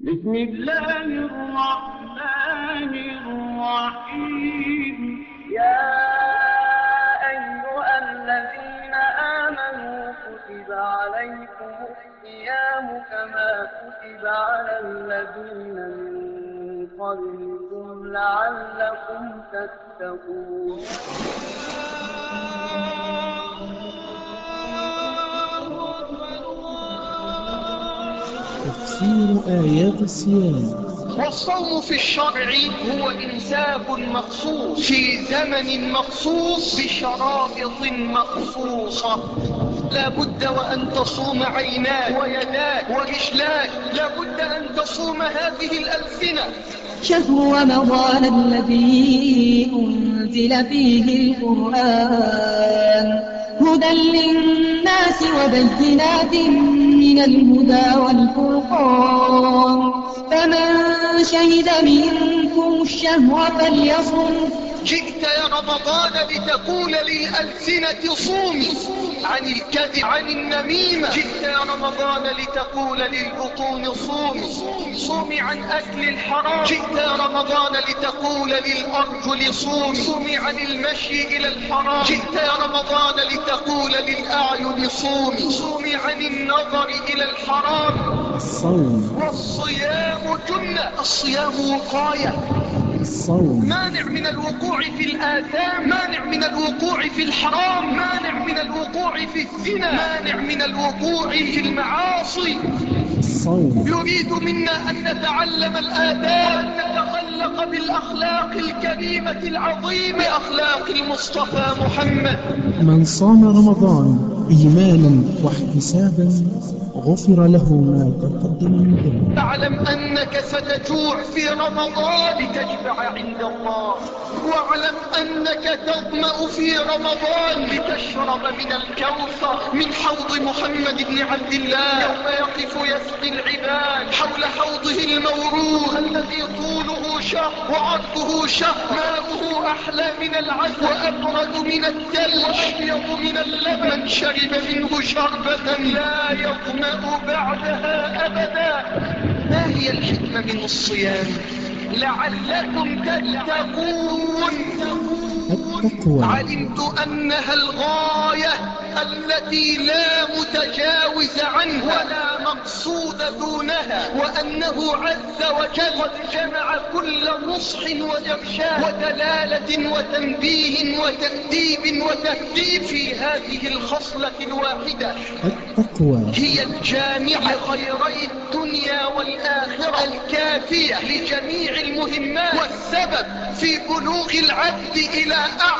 بسم الله الرحمن الرحيم. يا أيها الذين آمنوا كتب عليكم الصيام كما كتب على الذين من قبلكم لعلكم تتقون. تفسير آيات الصيام. والصوم في الشرع هو إمساك مخصوص في زمن مخصوص بشرائط مخصوصة. لا بد وأن تصوم عيناك ويداك ورجلاك، لا بد أن تصوم هذه الألسنة. شهر رمضان الذي أنزل فيه القرآن هدى للناس وبينات من الهدى والفرقان، فمن شهد منكم الشهر فليصم. جئت يا رمضان لتقول للألسنة صومي عن الكذب عن النميمة. جئت يا رمضان لتقول للبطون صومي صومي عن أكل الحرام. جئت يا رمضان لتقول للأرجل صومي عن المشي إلى الحرام. جئت يا رمضان لتقول للأعين صومي عن النظر إلى الحرام. الصوم والصيام جنة. الصيام وقاية. الصوم مانع من الوقوع في الآثام، مانع من الوقوع في الحرام، مانع من الوقوع في الزنا، مانع من الوقوع في المعاصي. الصوم يريد منا أن نتعلم الآداب وأن نتخلق بالأخلاق الكريمة العظيمة، أخلاق المصطفى محمد. من صام رمضان إيمانا واحتسابا غفر له ما تقدم من ذنبه. تعلم أنك ستجوع في رمضان لتشبع عند الله، واعلم أنك تظمأ في رمضان لتشرب من الكوثر من حوض محمد بن عبد الله، يوم يقف يسقي العباد حول حوضه المورود الذي طوله شهر وعرضه شهر، ماؤه أحلى من العسل وأبرد من الثلج وأبيض من اللبن. من شرب منه شربة لا يظمأ بعدها أبدا. ما هي الحكمة من الصيام؟ لعلكم تتقون. التقوى. علمت أنها الغاية التي لا متجاوز عنها ولا مقصود دونها، وأنه عز وجل قد جمع كل نصح وإرشاد ودلالة وتنبيه وتأديب وتهذيب في هذه الخصلة الواحدة. التقوى هي الجامعة لخيري الدنيا والآخرة، الكافية لجميع المهمات، والسبب في بلوغ العبد إلى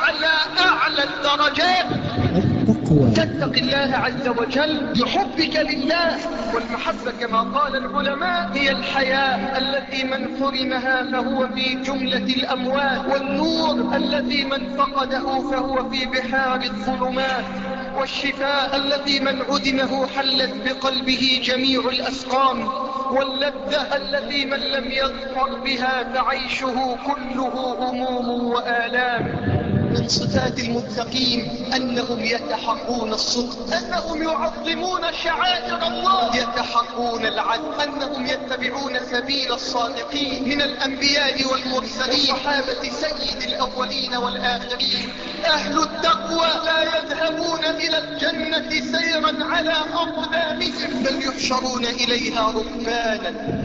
أعلى الدرجات. التقوى. تتق الله عز وجل بحبك لله، والمحبة كما قال العلماء هي الحياة التي من حرمها فهو في جملة الأموات، والنور الذي من فقده فهو في بحار الظلمات، والشفاء الذي من عدمه حلت بقلبه جميع الأسقام، واللذة التي من لم يظفر بها فعيشه كله هموم وآلام. من صفات المتقين أنهم يتحرون الصدق، أنهم يعظمون شعائر الله، يتحرون العدل، أنهم يتبعون سبيل الصادقين من الأنبياء والمرسلين، صحابة سيد الأولين والآخرين. أهل التقوى لا يذهبون إلى الجنة سيرا على أقدامهم، بل يحشرون إليها ركبانا.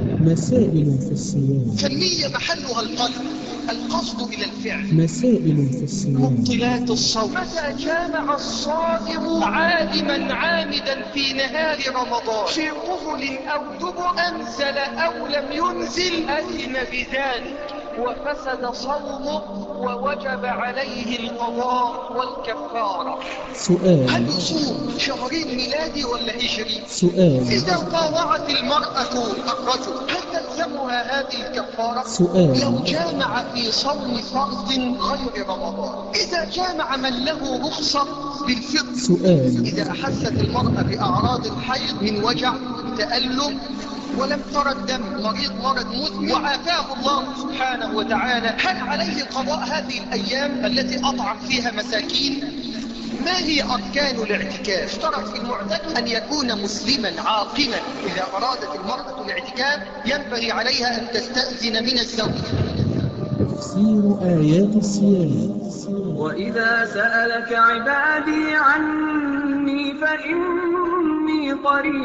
مسائل في الصيام. فالنية محلها القلب، القصد إلى الفعل. مسائل في الصيام. مبطلات الصوم. متى جامع الصائم عالما عامدا في نهار رمضان في قفل أو دبر أنزل أو لم ينزل أثم بذلك وفسد صومه ووجب عليه القضاء والكفارة. سؤال. هل يصوم شهرين ميلادي ولا هجري؟ سؤال. إذا طاوعت المرأة الرجل هل تلزمها هذه الكفارة؟ سؤال. لو جامع في صوم فرض غير رمضان، إذا جامع من له رخصة بالفطر. سؤال. إذا أحست المرأة بأعراض الحيض من وجع تألم ولم ترى الدم، مرض مزمن وعافاه الله سبحانه وتعالى، هل عليه قضاء هذه الأيام التي أطعم فيها مساكين؟ ما هي أركان الاعتكاف؟ اشترط في المعتكف أن يكون مسلما عاقلا. إذا أرادت المرأة الاعتكاف ينبغي عليها أن تستأذن من الزوج. تفسير آيات الصيام. وإذا سألك عبادي عني فإني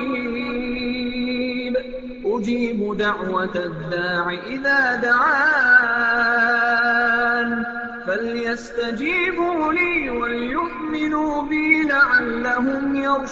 قريب أجيب دعوة الداع إذا دعان فليستجيبوا لي وليؤمنوا بي لعلهم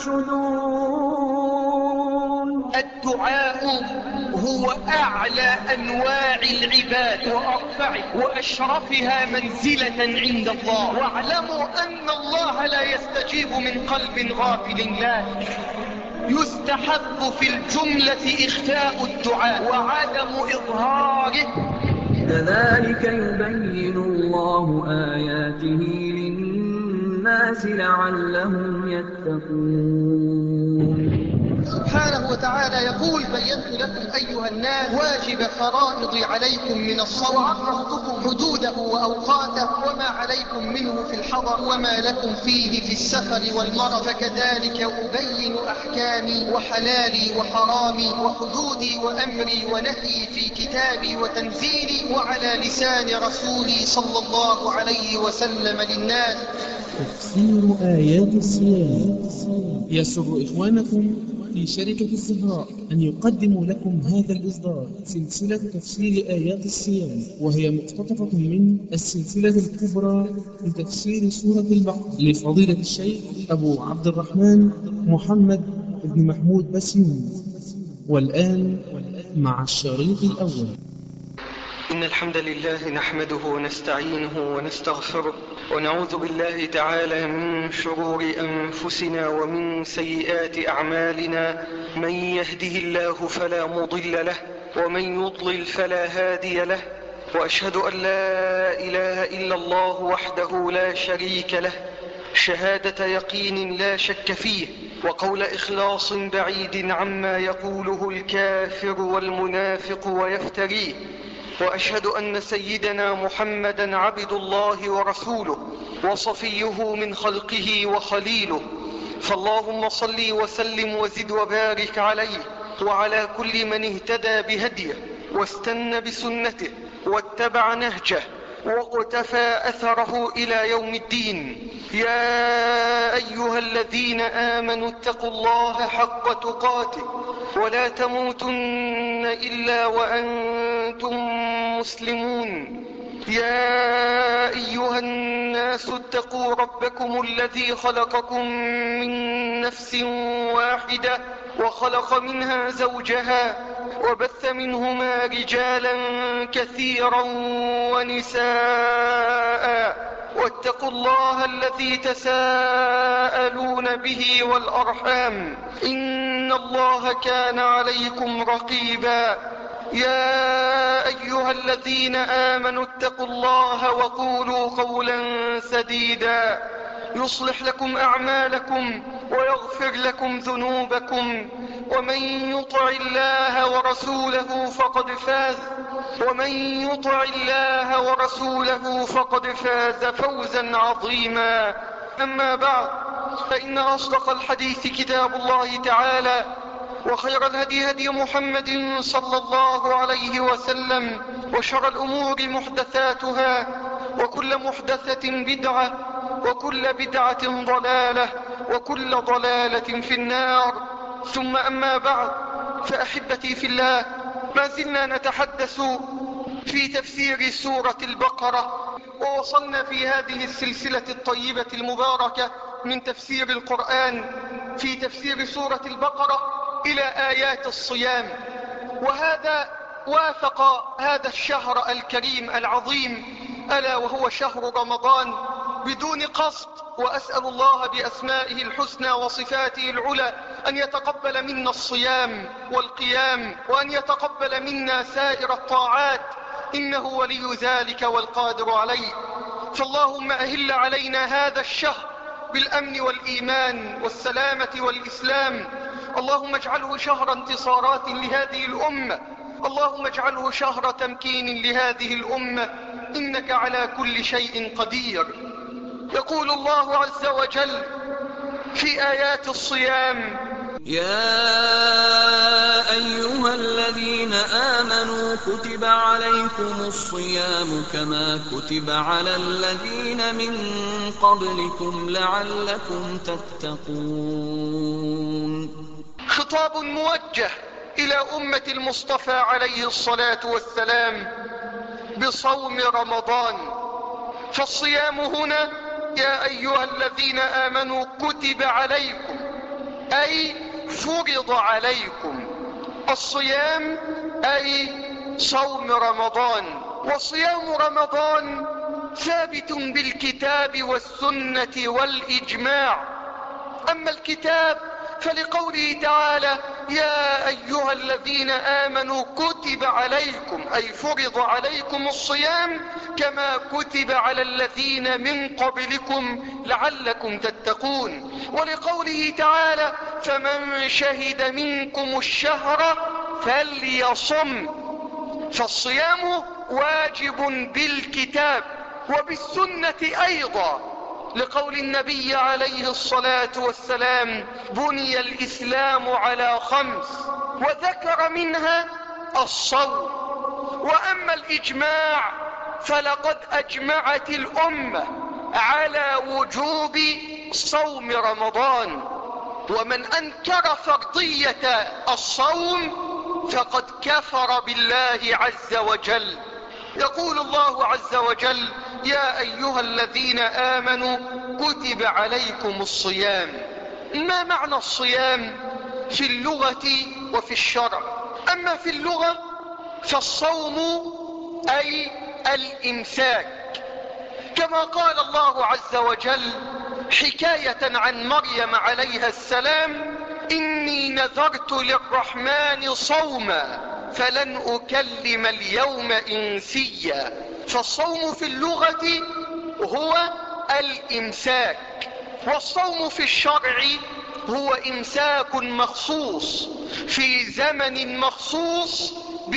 يرشدون. الدعاء هو أعلى أنواع العباد وأرفع وأشرفها منزلة عند الله. واعلموا أن الله لا يستجيب من قلب غافل له. يستحب في الجملة إخفاء الدعاء وعدم إظهاره. كذلك يبين الله آياته للناس لعلهم يتقون. سبحانه وتعالى يقول: بينت لكم أيها الناس واجب فرائض عليكم من الصوم وعرفتكم حدوده وأوقاته وما عليكم منه في الحضر وما لكم فيه في السفر والمرض، فكذلك أبين أحكامي وحلالي وحرامي وحدودي وأمري ونهي في كتابي وتنزيلي وعلى لسان رسولي صلى الله عليه وسلم للناس. تفسير آيات الصيام. يسر إخوانكم في شركة الزهراء أن يقدموا لكم هذا الإصدار سلسلة تفسير آيات الصيام، وهي مقتطفة من السلسلة الكبرى لتفسير سورة البقرة لفضيلة الشيخ أبو عبد الرحمن محمد بن محمود بسيون. والآن مع الشريط الأول. إن الحمد لله نحمده ونستعينه ونستغفره ونعوذ بالله تعالى من شرور أنفسنا ومن سيئات أعمالنا. من يهده الله فلا مضل له ومن يضلل فلا هادي له، وأشهد أن لا إله إلا الله وحده لا شريك له شهادة يقين لا شك فيه، وقول إخلاص بعيد عما يقوله الكافر والمنافق ويفتريه. وأشهد أن سيدنا محمدا عبد الله ورسوله وصفيه من خلقه وخليله، فاللهم صل وسلم وزد وبارك عليه وعلى كل من اهتدى بهديه واستنى بسنته واتبع نهجه واقتفى أثره إلى يوم الدين. يا أيها الذين آمنوا اتقوا الله حق تقاته ولا تموتن إلا وأنتم مسلمون. يا أيها الناس اتقوا ربكم الذي خلقكم من نفس واحدة وخلق منها زوجها وبث منهما رجالا كثيرا ونساء، واتقوا الله الذي تساءلون به والأرحام إن الله كان عليكم رقيبا. يا أيها الذين آمنوا اتقوا الله وقولوا قولا سديدا يصلح لكم أعمالكم ويغفر لكم ذنوبكم، ومن يطع الله ورسوله فقد فاز فوزا عظيما. أما بعد، فإن أصدق الحديث كتاب الله تعالى، وخير الهدي هدي محمد صلى الله عليه وسلم، وشر الأمور محدثاتها، وكل محدثة بدعة، وكل بدعة ضلالة، وكل ضلالة في النار. ثم أما بعد، فأحبتي في الله، ما زلنا نتحدث في تفسير سورة البقرة، ووصلنا في هذه السلسلة الطيبة المباركة من تفسير القرآن في تفسير سورة البقرة إلى آيات الصيام. وهذا وافق هذا الشهر الكريم العظيم، ألا وهو شهر رمضان، بدون قصد. وأسأل الله بأسمائه الحسنى وصفاته العلى أن يتقبل منا الصيام والقيام، وأن يتقبل منا سائر الطاعات، إنه ولي ذلك والقادر عليه. فاللهم أهل علينا هذا الشهر بالأمن والإيمان والسلامة والإسلام. اللهم اجعله شهر انتصارات لهذه الأمة، اللهم اجعله شهر تمكين لهذه الأمة، إنك على كل شيء قدير. يقول الله عز وجل في آيات الصيام: يا أيها الذين آمنوا كتب عليكم الصيام كما كتب على الذين من قبلكم لعلكم تتقون. خطاب موجه إلى أمة المصطفى عليه الصلاة والسلام بصوم رمضان. فالصيام هنا يا أيها الذين آمنوا كتب عليكم، أي فرض عليكم. الصيام أي صوم رمضان. وصيام رمضان ثابت بالكتاب والسنة والإجماع. أما الكتاب فلقوله تعالى: يا أيها الذين آمنوا كتب عليكم، أي فرض عليكم الصيام كما كتب على الذين من قبلكم لعلكم تتقون. ولقوله تعالى: فمن شهد منكم الشهر فليصم. فالصيام واجب بالكتاب وبالسنة أيضا، لقول النبي عليه الصلاة والسلام: بني الإسلام على 5، وذكر منها الصوم. وأما الإجماع فلقد أجمعت الأمة على وجوب صوم رمضان، ومن أنكر فرضية الصوم فقد كفر بالله عز وجل. يقول الله عز وجل: يا أيها الذين آمنوا كتب عليكم الصيام. ما معنى الصيام في اللغة وفي الشرع؟ أما في اللغة فالصوم أي الإمساك، كما قال الله عز وجل حكاية عن مريم عليها السلام: إني نذرت للرحمن صوما فلن أكلم اليوم إنسيا. فالصوم في اللغة هو الإمساك، والصوم في الشرع هو إمساك مخصوص في زمن مخصوص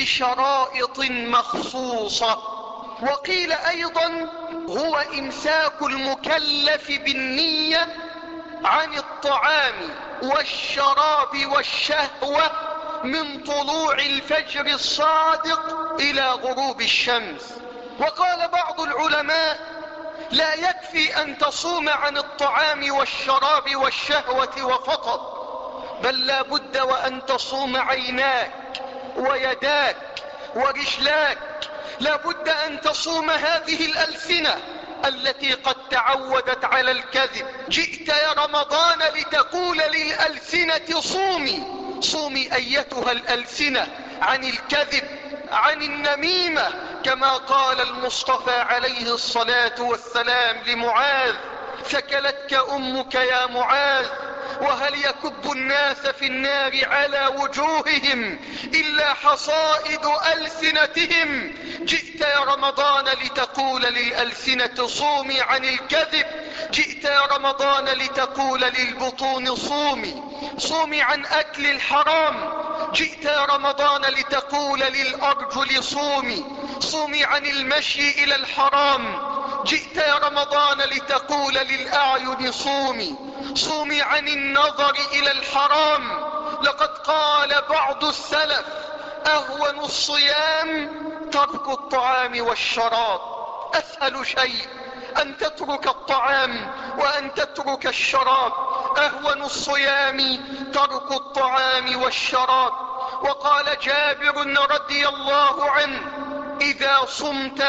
بشرائط مخصوصة. وقيل أيضا هو إمساك المكلف بالنية عن الطعام والشراب والشهوة من طلوع الفجر الصادق إلى غروب الشمس. وقال بعض العلماء: لا يكفي أن تصوم عن الطعام والشراب والشهوة وفقط، بل لا بد وأن تصوم عيناك ويداك ورجلاك. لا بد أن تصوم هذه الألسنة التي قد تعودت على الكذب. جئت يا رمضان لتقول للألسنة صومي، صومي أيتها الألسنة عن الكذب، عن النميمة، كما قال المصطفى عليه الصلاة والسلام لمعاذ: ثكلتك أمك يا معاذ، وهل يكب الناس في النار على وجوههم إلا حصائد ألسنتهم. جئت يا رمضان لتقول للألسنة صومي عن الكذب، جئت يا رمضان لتقول للبطون صومي، صومي عن أكل الحرام. جئت يا رمضان لتقول للأرجل صومي، صومي عن المشي إلى الحرام. جئت يا رمضان لتقول للأعين صومي، صومي عن النظر إلى الحرام. لقد قال بعض السلف: أهون الصيام ترك الطعام والشراب. أسهل شيء أن تترك الطعام وأن تترك الشراب، أهون الصيام ترك الطعام والشراب. وقال جابر رضي الله عنه: إذا صمت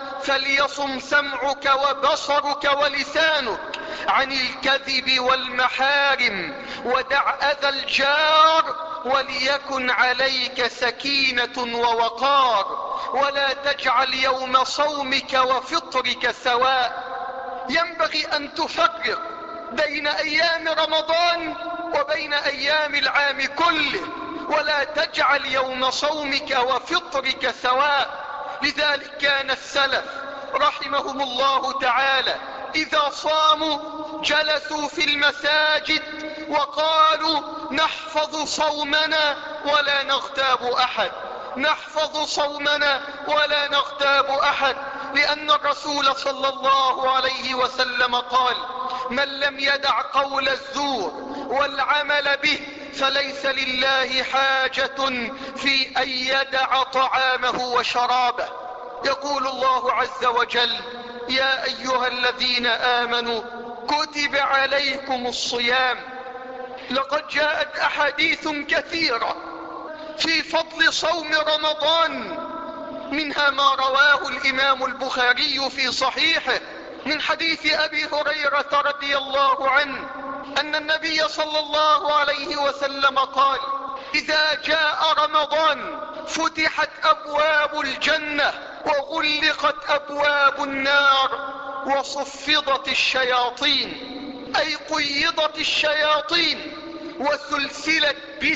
فليصم سمعك وبصرك ولسانك عن الكذب والمحارم، ودع أذى الجار، وليكن عليك سكينة ووقار، ولا تجعل يوم صومك وفطرك سواء. ينبغي أن تفرق بين أيام رمضان وبين أيام العام كله، ولا تجعل يوم صومك وفطرك سواء. لذلك كان السلف رحمهم الله تعالى إذا صاموا جلسوا في المساجد وقالوا: نحفظ صومنا ولا نغتاب أحد، نحفظ صومنا ولا نغتاب أحد. لأن الرسول صلى الله عليه وسلم قال: من لم يدع قول الزور والعمل به فليس لله حاجة في أن يدع طعامه وشرابه. يقول الله عز وجل: يا أيها الذين آمنوا كتب عليكم الصيام. لقد جاءت أحاديث كثيرة في فضل صوم رمضان، منها ما رواه الإمام البخاري في صحيحه من حديث أبي هريرة رضي الله عنه أن النبي صلى الله عليه وسلم قال: إذا جاء رمضان فتحت أبواب الجنة وغلقت أبواب النار وصفدت الشياطين، أي قيضت الشياطين وسلسلت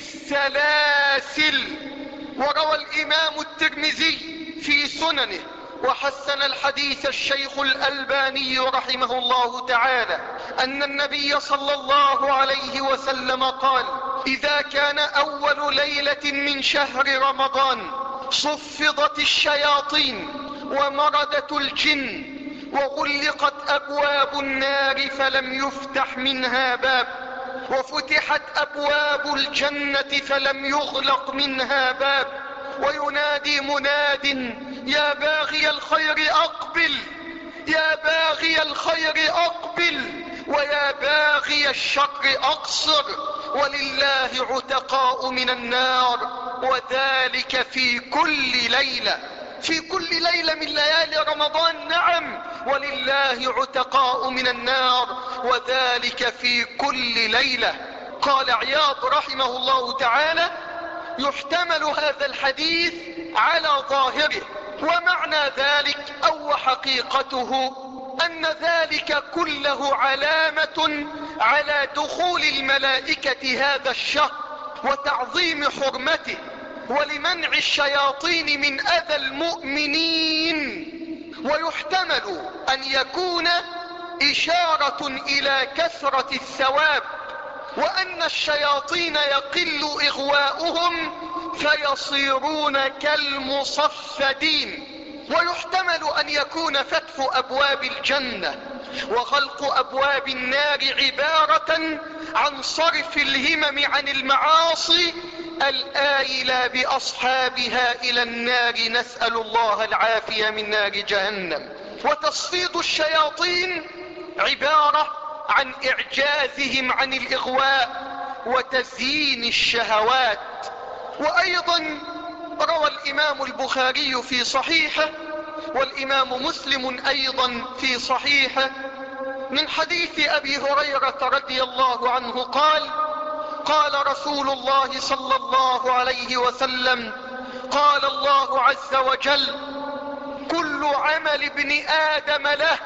بالسلاسل. وروى الإمام الترمذي في سننه وحسن الحديث الشيخ الألباني رحمه الله تعالى أن النبي صلى الله عليه وسلم قال: إذا كان أول ليلة من شهر رمضان صفدت الشياطين ومردت الجن وغلقت أبواب النار فلم يفتح منها باب، وفتحت أبواب الجنة فلم يغلق منها باب، وينادي مناد: يا باغي الخير أقبل، يا باغي الخير أقبل، ويا باغي الشر أقصر، ولله عتقاء من النار، وذلك في كل ليلة. في كل ليلة من ليالي رمضان، نعم، ولله عتقاء من النار، وذلك في كل ليلة. قال عياض رحمه الله تعالى: يحتمل هذا الحديث على ظاهره، ومعنى ذلك أو حقيقته أن ذلك كله علامة على دخول الملائكة هذا الشهر وتعظيم حرمته ولمنع الشياطين من أذى المؤمنين. ويحتمل أن يكون إشارة إلى كثرة الثواب، وأن الشياطين يقل إغواؤهم فيصيرون كالمصفدين. ويحتمل أن يكون فتح أبواب الجنة وغلق أبواب النار عبارة عن صرف الهمم عن المعاصي الآيلة بأصحابها إلى النار، نسأل الله العافية من نار جهنم. وتصفيد الشياطين عبارة عن إعجازهم عن الإغواء وتزيين الشهوات. وأيضا روى الإمام البخاري في صحيحه والإمام مسلم أيضا في صحيحه من حديث أبي هريرة رضي الله عنه قال: قال رسول الله صلى الله عليه وسلم: قال الله عز وجل: كل عمل ابن آدم له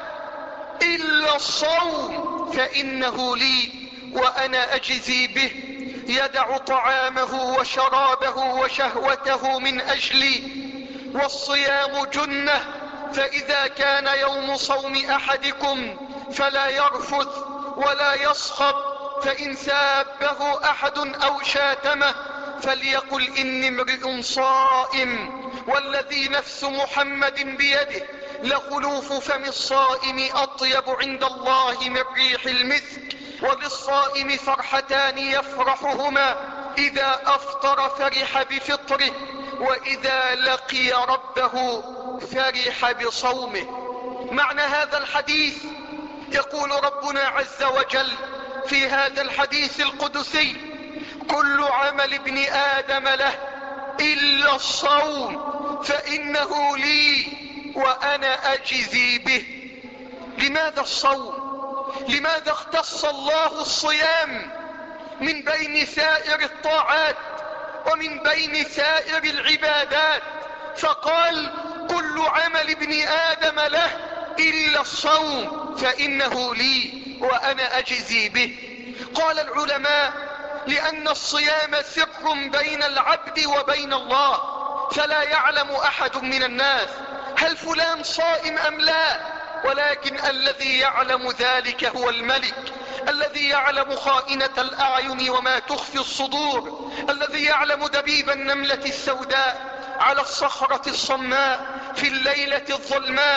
إلا الصوم فإنه لي وأنا أجزي به، يدع طعامه وشرابه وشهوته من أجلي، والصيام جنة، فإذا كان يوم صوم أحدكم فلا يرفث ولا يصخب، فإن سابه أحد أو شاتمه فليقل إني امرئ صائم، والذي نفس محمد بيده لخلوف فم الصائم أطيب عند الله من ريح المسك. وللصائم فرحتان يفرحهما: إذا أفطر فرح بفطره، وإذا لقي ربه فرح بصومه. معنى هذا الحديث يقول ربنا عز وجل في هذا الحديث القدسي: كل عمل ابن آدم له إلا الصوم فإنه لي وأنا أجزي به. لماذا الصوم؟ لماذا اختص الله الصيام من بين سائر الطاعات ومن بين سائر العبادات فقال: كل عمل ابن آدم له إلا الصوم فإنه لي وأنا أجزي به؟ قال العلماء: لأن الصيام سر بين العبد وبين الله، فلا يعلم أحد من الناس هل فلان صائم أم لا، ولكن الذي يعلم ذلك هو الملك، الذي يعلم خائنة الأعين وما تخفي الصدور، الذي يعلم دبيب النملة السوداء على الصخرة الصماء في الليلة الظلماء،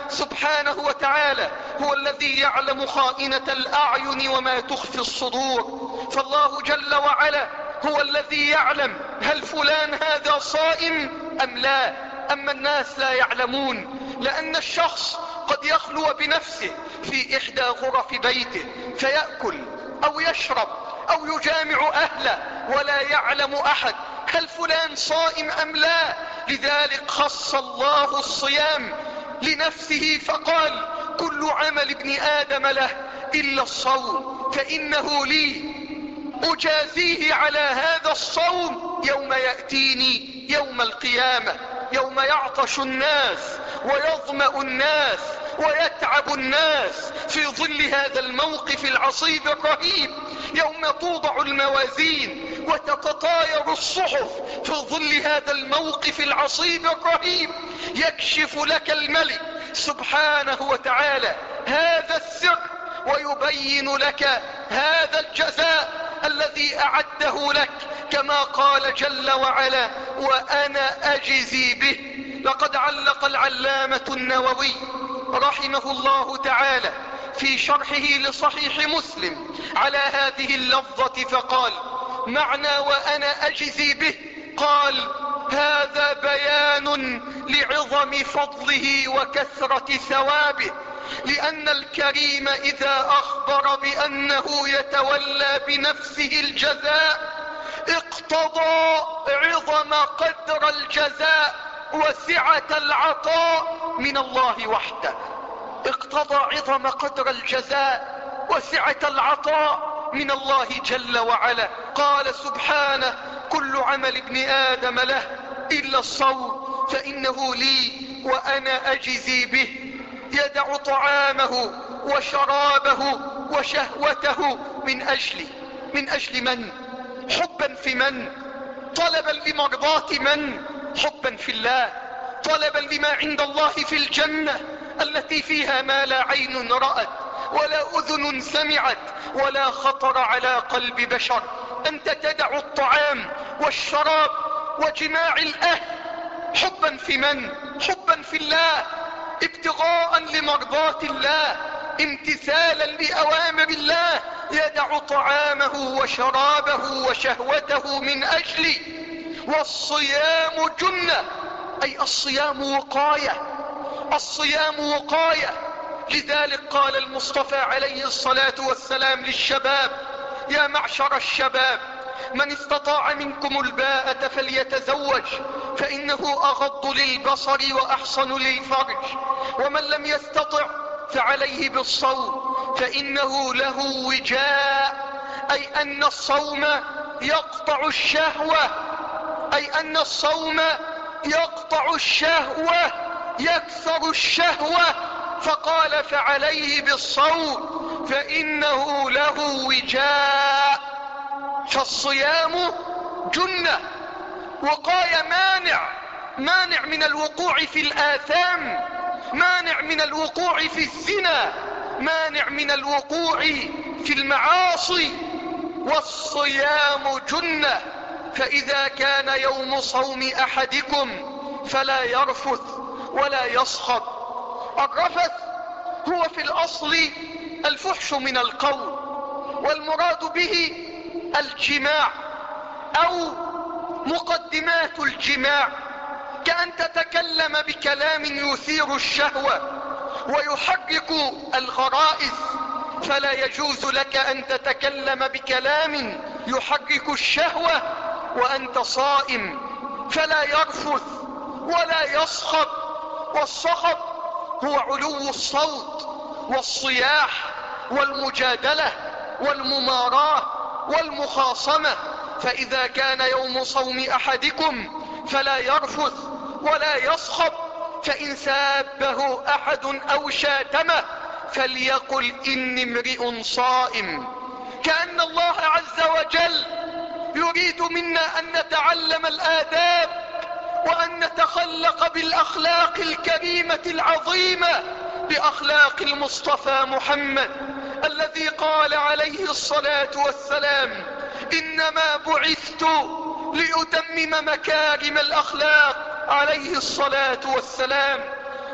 سبحانه وتعالى هو الذي يعلم خائنة الأعين وما تخفي الصدور. فالله جل وعلا هو الذي يعلم هل فلان هذا صائم أم لا. أما الناس لا يعلمون، لأن الشخص قد يخلو بنفسه في إحدى غرف بيته فيأكل أو يشرب أو يجامع أهله ولا يعلم أحد هل فلان صائم أم لا. لذلك خص الله الصيام لنفسه فقال: كل عمل ابن آدم له إلا الصوم فإنه لي أجازيه على هذا الصوم يوم يأتيني يوم القيامة، يوم يعطش الناس ويظمأ الناس ويتعب الناس في ظل هذا الموقف العصيب الرهيب، يوم توضع الموازين وتتطاير الصحف في ظل هذا الموقف العصيب الرهيب، يكشف لك الملك سبحانه وتعالى هذا السر ويبين لك هذا الجزاء الذي أعده لك، كما قال جل وعلا: وأنا أجزي به. لقد علق العلامة النووي رحمه الله تعالى في شرحه لصحيح مسلم على هذه اللفظة فقال: معنى وأنا أجزي به، قال: هذا بيان لعظم فضله وكثرة ثوابه، لأن الكريم إذا أخبر بأنه يتولى بنفسه الجزاء اقتضى عظم قدر الجزاء وسعة العطاء من الله وحده. اقتضى عظم قدر الجزاء وسعة العطاء من الله جل وعلا. قال سبحانه: كل عمل ابن آدم له إلا الصوم فإنه لي وأنا أجزي به. يدع طعامه وشرابه وشهوته من أجل من؟ حبا في من؟ طلبا لمرضاة من؟ حبا في الله، طلبا لما عند الله في الجنة التي فيها ما لا عين رأت ولا أذن سمعت ولا خطر على قلب بشر. أنت تدع الطعام والشراب وجماع الأهل حبا في من؟ حبا في الله، ابتغاء لمرضاة الله، امتثالا لأوامر الله. يدع طعامه وشرابه وشهوته من أجلي. والصيام جنة، أي الصيام وقاية، الصيام وقاية. لذلك قال المصطفى عليه الصلاة والسلام للشباب: يا معشر الشباب، من استطاع منكم الباءة فليتزوج فإنه أغض للبصر وأحصن للفرج، ومن لم يستطع فعليه بالصوم فإنه له وجاء، أي أن الصوم يقطع الشهوة، أي أن الصوم يقطع الشهوة، يكسر الشهوة. فقال: فعليه بالصوم فإنه له وجاء. فالصيام جنة، وقاية، مانع من الوقوع في الآثام، مانع من الوقوع في الزنا، مانع من الوقوع في المعاصي. والصيام جنة. فإذا كان يوم صوم أحدكم فلا يرفث ولا يصخب. الرفث هو في الأصل الفحش من القول، والمراد به الجماع أو مقدمات الجماع، كأن تتكلم بكلام يثير الشهوة ويحرك الغرائز، فلا يجوز لك أن تتكلم بكلام يحرك الشهوة وأنت صائم. فلا يرفث ولا يصخب. والصخب هو علو الصوت والصياح والمجادلة والمماراة والمخاصمة. فإذا كان يوم صوم أحدكم فلا يرفث ولا يصخب، فإن سابه أحد أو شاتمه فليقل إني امرئ صائم. كأن الله عز وجل يريد منا أن نتعلم الآداب وأن نتخلق بالأخلاق الكريمة العظيمة، بأخلاق المصطفى محمد الذي قال عليه الصلاة والسلام: إنما بعثت لأتمم مكارم الأخلاق عليه الصلاة والسلام.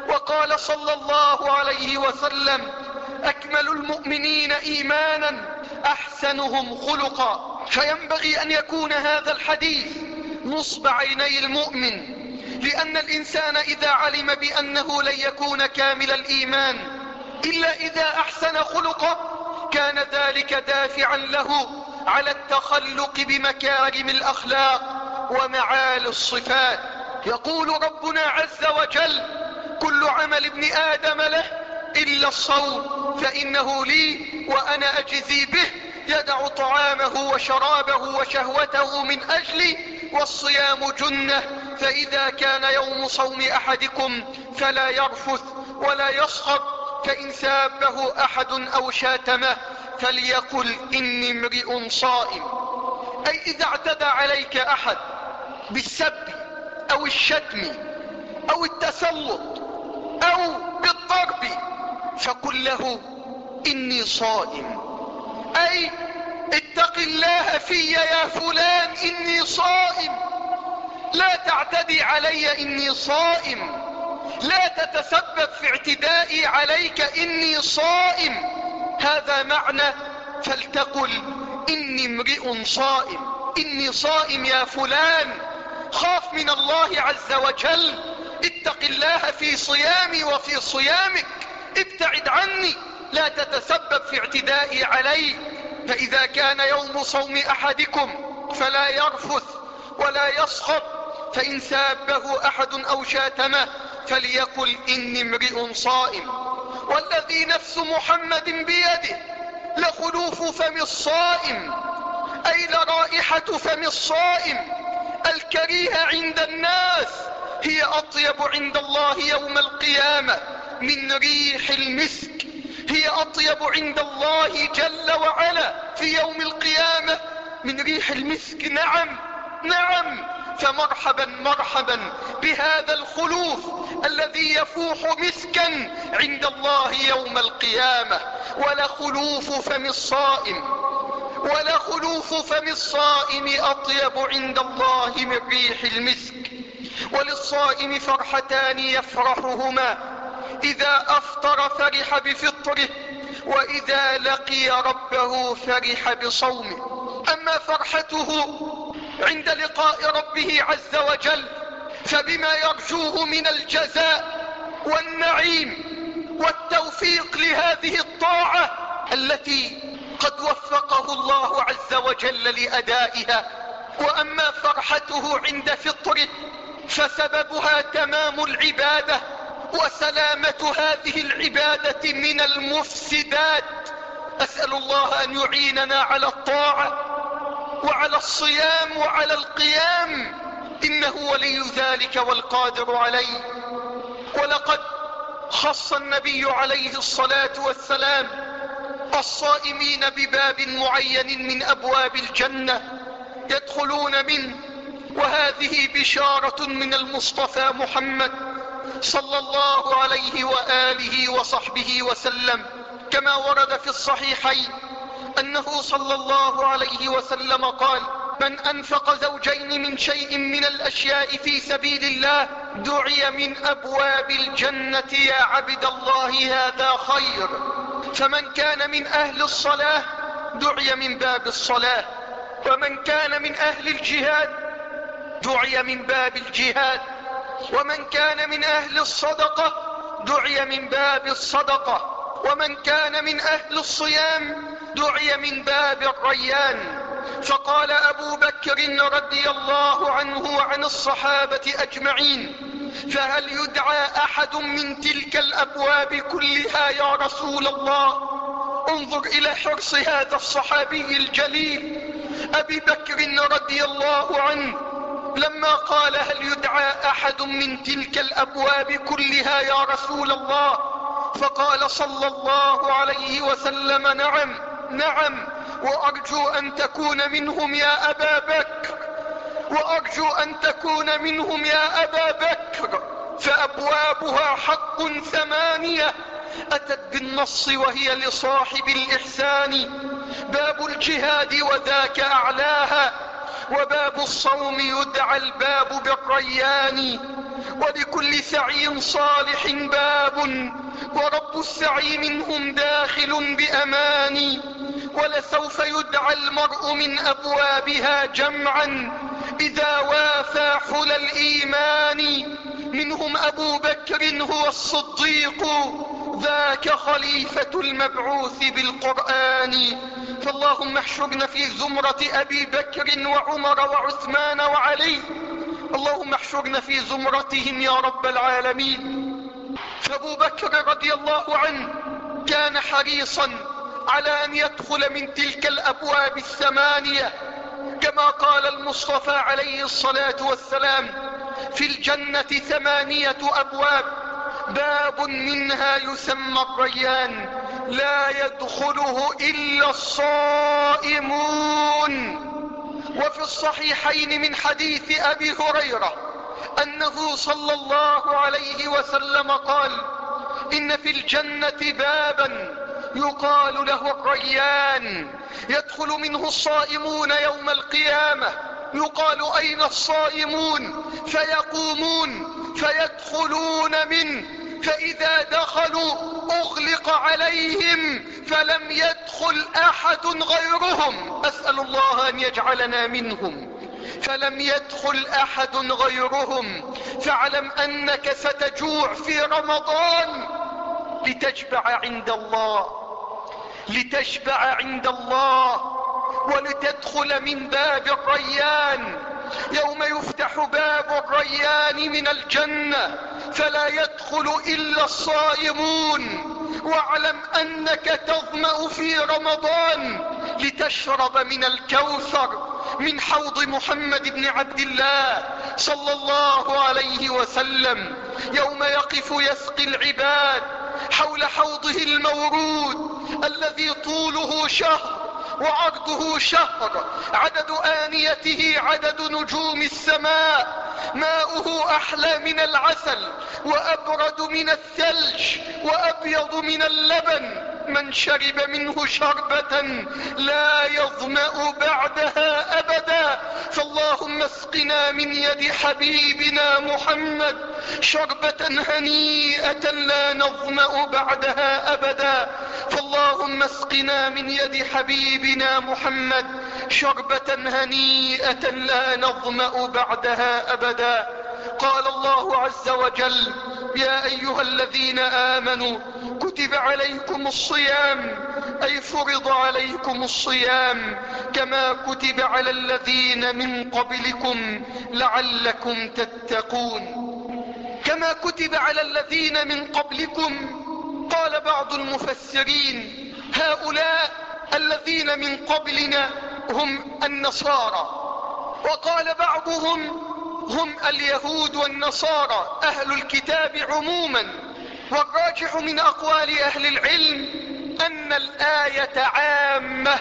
وقال صلى الله عليه وسلم: أكمل المؤمنين إيمانا أحسنهم خلقا. فينبغي أن يكون هذا الحديث نصب عيني المؤمن، لأن الإنسان إذا علم بأنه لن يكون كامل الإيمان إلا إذا أحسن خلقه كان ذلك دافعا له على التخلق بمكارم الأخلاق ومعالي الصفات. يقول ربنا عز وجل: كل عمل ابن آدم له إلا الصوم فإنه لي وأنا أجزي به، يدع طعامه وشرابه وشهوته من أجلي، والصيام جنة، فإذا كان يوم صوم أحدكم فلا يرفث ولا يصخب، فإن سابه أحد أو شاتمه فليقل إني امرئ صائم. أي إذا اعتدى عليك أحد بالسب أو الشتم أو التسلط أو بالضرب فقل له إني صائم، أي اتق الله في يا فلان إني صائم، لا تعتدي علي إني صائم، لا تتسبب في اعتدائي عليك إني صائم. هذا معنى فلتقل إني امرئ صائم، إني صائم يا فلان، خاف من الله عز وجل، اتق الله في صيامي وفي صيامك، ابتعد عني، لا تتسبب في اعتدائي علي. فإذا كان يوم صوم أحدكم فلا يرفث ولا يصخب، فإن سابه أحد أو شاتمه فليقل إني امرئ صائم. والذي نفس محمد بيده لخلوف فم الصائم، أي لرائحة فم الصائم الكريهة عند الناس هي أطيب عند الله يوم القيامة من ريح المسك، هي أطيب عند الله جل وعلا في يوم القيامة من ريح المسك. نعم نعم، فمرحبا مرحبا بهذا الخلوف الذي يفوح مسكا عند الله يوم القيامة. ولخلوف فم الصائم أطيب عند الله من ريح المسك. وللصائم فرحتان يفرحهما: إذا أفطر فرح بفطره، وإذا لقي ربه فرح بصومه. أما فرحته عند لقاء ربه عز وجل فبما يرجوه من الجزاء والنعيم والتوفيق لهذه الطاعة التي قد وفقه الله عز وجل لأدائها. وأما فرحته عند فطره فسببها تمام العبادة وسلامة هذه العبادة من المفسدات. أسأل الله أن يعيننا على الطاعة وعلى الصيام وعلى القيام، إنه ولي ذلك والقادر عليه. ولقد خص النبي عليه الصلاة والسلام الصائمين بباب معين من أبواب الجنة يدخلون منه، وهذه بشارة من المصطفى محمد صلى الله عليه وآله وصحبه وسلم، كما ورد في الصحيحين أنه صلى الله عليه وسلم قال: من أنفق زوجين من شيء من الأشياء في سبيل الله دعي من أبواب الجنة يا عبد الله هذا خير. فمن كان من أهل الصلاة دعي من باب الصلاة، ومن كان من أهل الجهاد دعي من باب الجهاد، ومن كان من أهل الصدقة دعي من باب الصدقة، ومن كان من أهل الصيام دعي من باب الريان. فقال أبو بكر رضي الله عنه وعن الصحابة أجمعين: فهل يدعى أحد من تلك الأبواب كلها يا رسول الله؟ انظر إلى حرص هذا الصحابي الجليل أبي بكر رضي الله عنه لما قال: هل يدعى أحد من تلك الأبواب كلها يا رسول الله؟ فقال صلى الله عليه وسلم: نعم نعم، وأرجو أن تكون منهم يا أبا بكر، وأرجو أن تكون منهم يا أبا بكر، فأبوابها حق 8 أتت بالنص وهي لصاحب الإحسان: باب الجهاد وذاك أعلاها، وباب الصوم يدعى الباب بالريان، ولكل سعي صالح باب، ورب السعي منهم داخل بأمان. ولسوف يدعى المرء من أبوابها جمعا إذا وافى حلى الإيمان. منهم أبو بكر هو الصديق، ذاك خليفة المبعوث بالقرآن. فاللهم احشرنا في زمرة أبي بكر وعمر وعثمان وعلي، اللهم احشرنا في زمرتهم يا رب العالمين. فأبو بكر رضي الله عنه كان حريصا على أن يدخل من تلك الأبواب الثمانية، كما قال المصطفى عليه الصلاة والسلام: في الجنة 8 أبواب، باب منها يسمى الريان، لا يدخله إلا الصائمون. وفي الصحيحين من حديث أبي هريرة أنه صلى الله عليه وسلم قال: إن في الجنة بابا يقال له الريان، يدخل منه الصائمون يوم القيامة، يقال: أين الصائمون؟ فيقومون فيدخلون منه، فإذا دخلوا أغلق عليهم فلم يدخل أحد غيرهم. أسأل الله أن يجعلنا منهم. فلم يدخل أحد غيرهم. فاعلم أنك ستجوع في رمضان لتشبع عند الله، لتشبع عند الله، ولتدخل من باب الريان. يوم يفتح باب الريان من الجنة فلا يدخل إلا الصائمون. واعلم أنك تظمأ في رمضان لتشرب من الكوثر من حوض محمد بن عبد الله صلى الله عليه وسلم، يوم يقف يسقي العباد حول حوضه المورود الذي طوله شهر وعرضه شهر، عدد آنيته عدد نجوم السماء، ماؤه أحلى من العسل وأبرد من الثلج وأبيض من اللبن. من شرب منه شربة لا يظمأ بعدها أبدا. فاللهم اسقنا من يد حبيبنا محمد شربة هنيئة لا نظمأ بعدها أبدا. فاللهم اسقنا من يد حبيبنا محمد شربة هنيئة لا نظمأ بعدها أبدا. قال الله عز وجل: يا أيها الذين آمنوا كتب عليكم الصيام، أي فرض عليكم الصيام كما كتب على الذين من قبلكم لعلكم تتقون. كما كتب على الذين من قبلكم، قال بعض المفسرين: هؤلاء الذين من قبلنا هم النصارى، وقال بعضهم هم اليهود والنصارى أهل الكتاب عموما. والراجح من أقوال أهل العلم أن الآية عامة،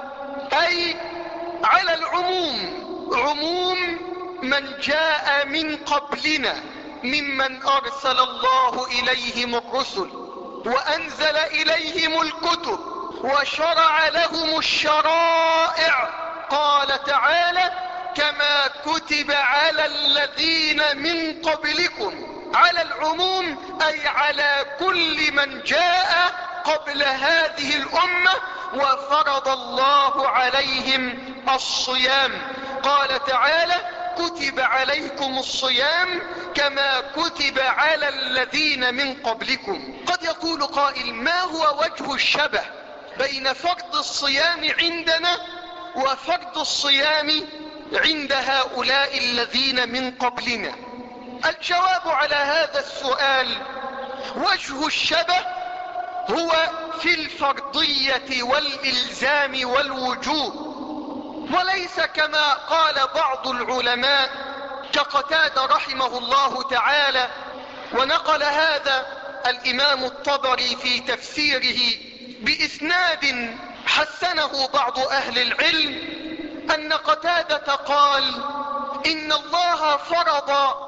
أي على العموم، عموم من جاء من قبلنا ممن أرسل الله إليهم الرسل وأنزل إليهم الكتب وشرع لهم الشرائع. قال تعالى: كما كتب على الذين من قبلكم. على العموم أي على كل من جاء قبل هذه الأمة وفرض الله عليهم الصيام. قال تعالى: كتب عليكم الصيام كما كتب على الذين من قبلكم. قد يقول قائل: ما هو وجه الشبه بين فرض الصيام عندنا وفرض الصيام عند هؤلاء الذين من قبلنا؟ الجواب على هذا السؤال: وجه الشبه هو في الفرضية والإلزام والوجوب، وليس كما قال بعض العلماء كقتادة رحمه الله تعالى، ونقل هذا الإمام الطبري في تفسيره بإسناد حسنه بعض أهل العلم، أن قتادة قال: إن الله فرض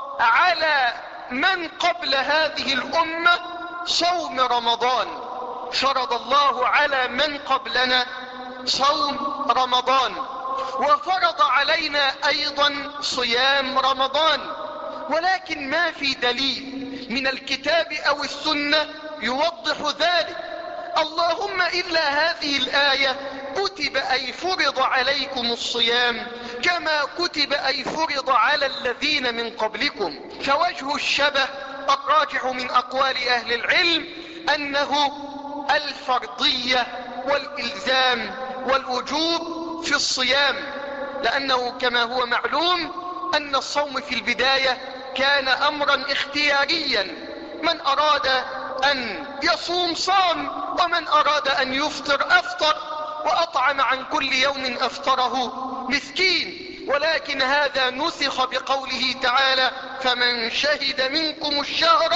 على من قبل هذه الأمة صوم رمضان. فرض الله على من قبلنا صوم رمضان، وفرض علينا أيضا صيام رمضان، ولكن ما في دليل من الكتاب أو السنة يوضح ذلك. اللهم إلا هذه الآية: كتب أي فرض عليكم الصيام كما كتب أي فرض على الذين من قبلكم. فوجه الشبه الراجح من أقوال أهل العلم أنه الفرضية والإلزام والوجوب في الصيام، لأنه كما هو معلوم أن الصوم في البداية كان أمرا اختياريا، من أراد أن يصوم صام، ومن أراد أن يفطر أفطر، وأطعم عن كل يوم أفطره مسكين. ولكن هذا نسخ بقوله تعالى: فمن شهد منكم الشهر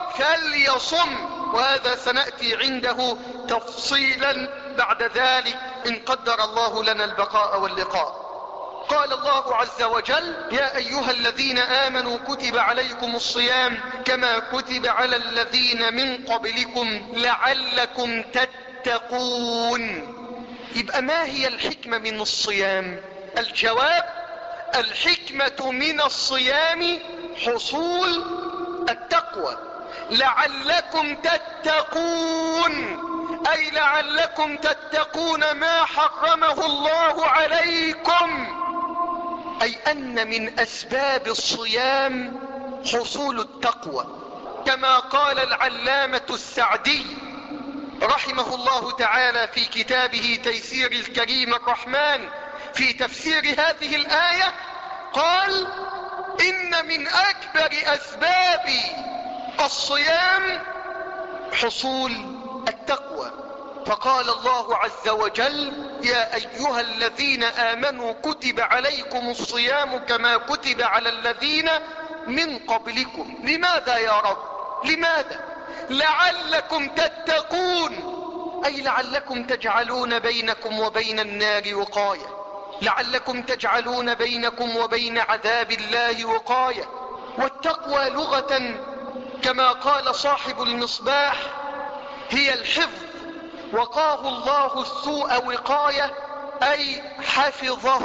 فليصم، وهذا سنأتي عنده تفصيلا بعد ذلك إن قدر الله لنا البقاء واللقاء. قال الله عز وجل: يا أيها الذين آمنوا كتب عليكم الصيام كما كتب على الذين من قبلكم لعلكم تتقون. يبقى ما هي الحكمة من الصيام؟ الجواب: الحكمة من الصيام حصول التقوى. لعلكم تتقون أي لعلكم تتقون ما حرمه الله عليكم، أي أن من أسباب الصيام حصول التقوى، كما قال العلامة السعدي رحمه الله تعالى في كتابه تيسير الكريم الرحمن في تفسير هذه الآية، قال: إن من أكبر أسباب الصيام حصول التقوى. فقال الله عز وجل: يا أيها الذين آمنوا كتب عليكم الصيام كما كتب على الذين من قبلكم. لماذا يا رب؟ لماذا؟ لعلكم تتقون، أي لعلكم تجعلون بينكم وبين النار وقاية، لعلكم تجعلون بينكم وبين عذاب الله وقاية. والتقوى لغة كما قال صاحب المصباح هي الحفظ، وقاه الله السوء وقاية أي حفظه.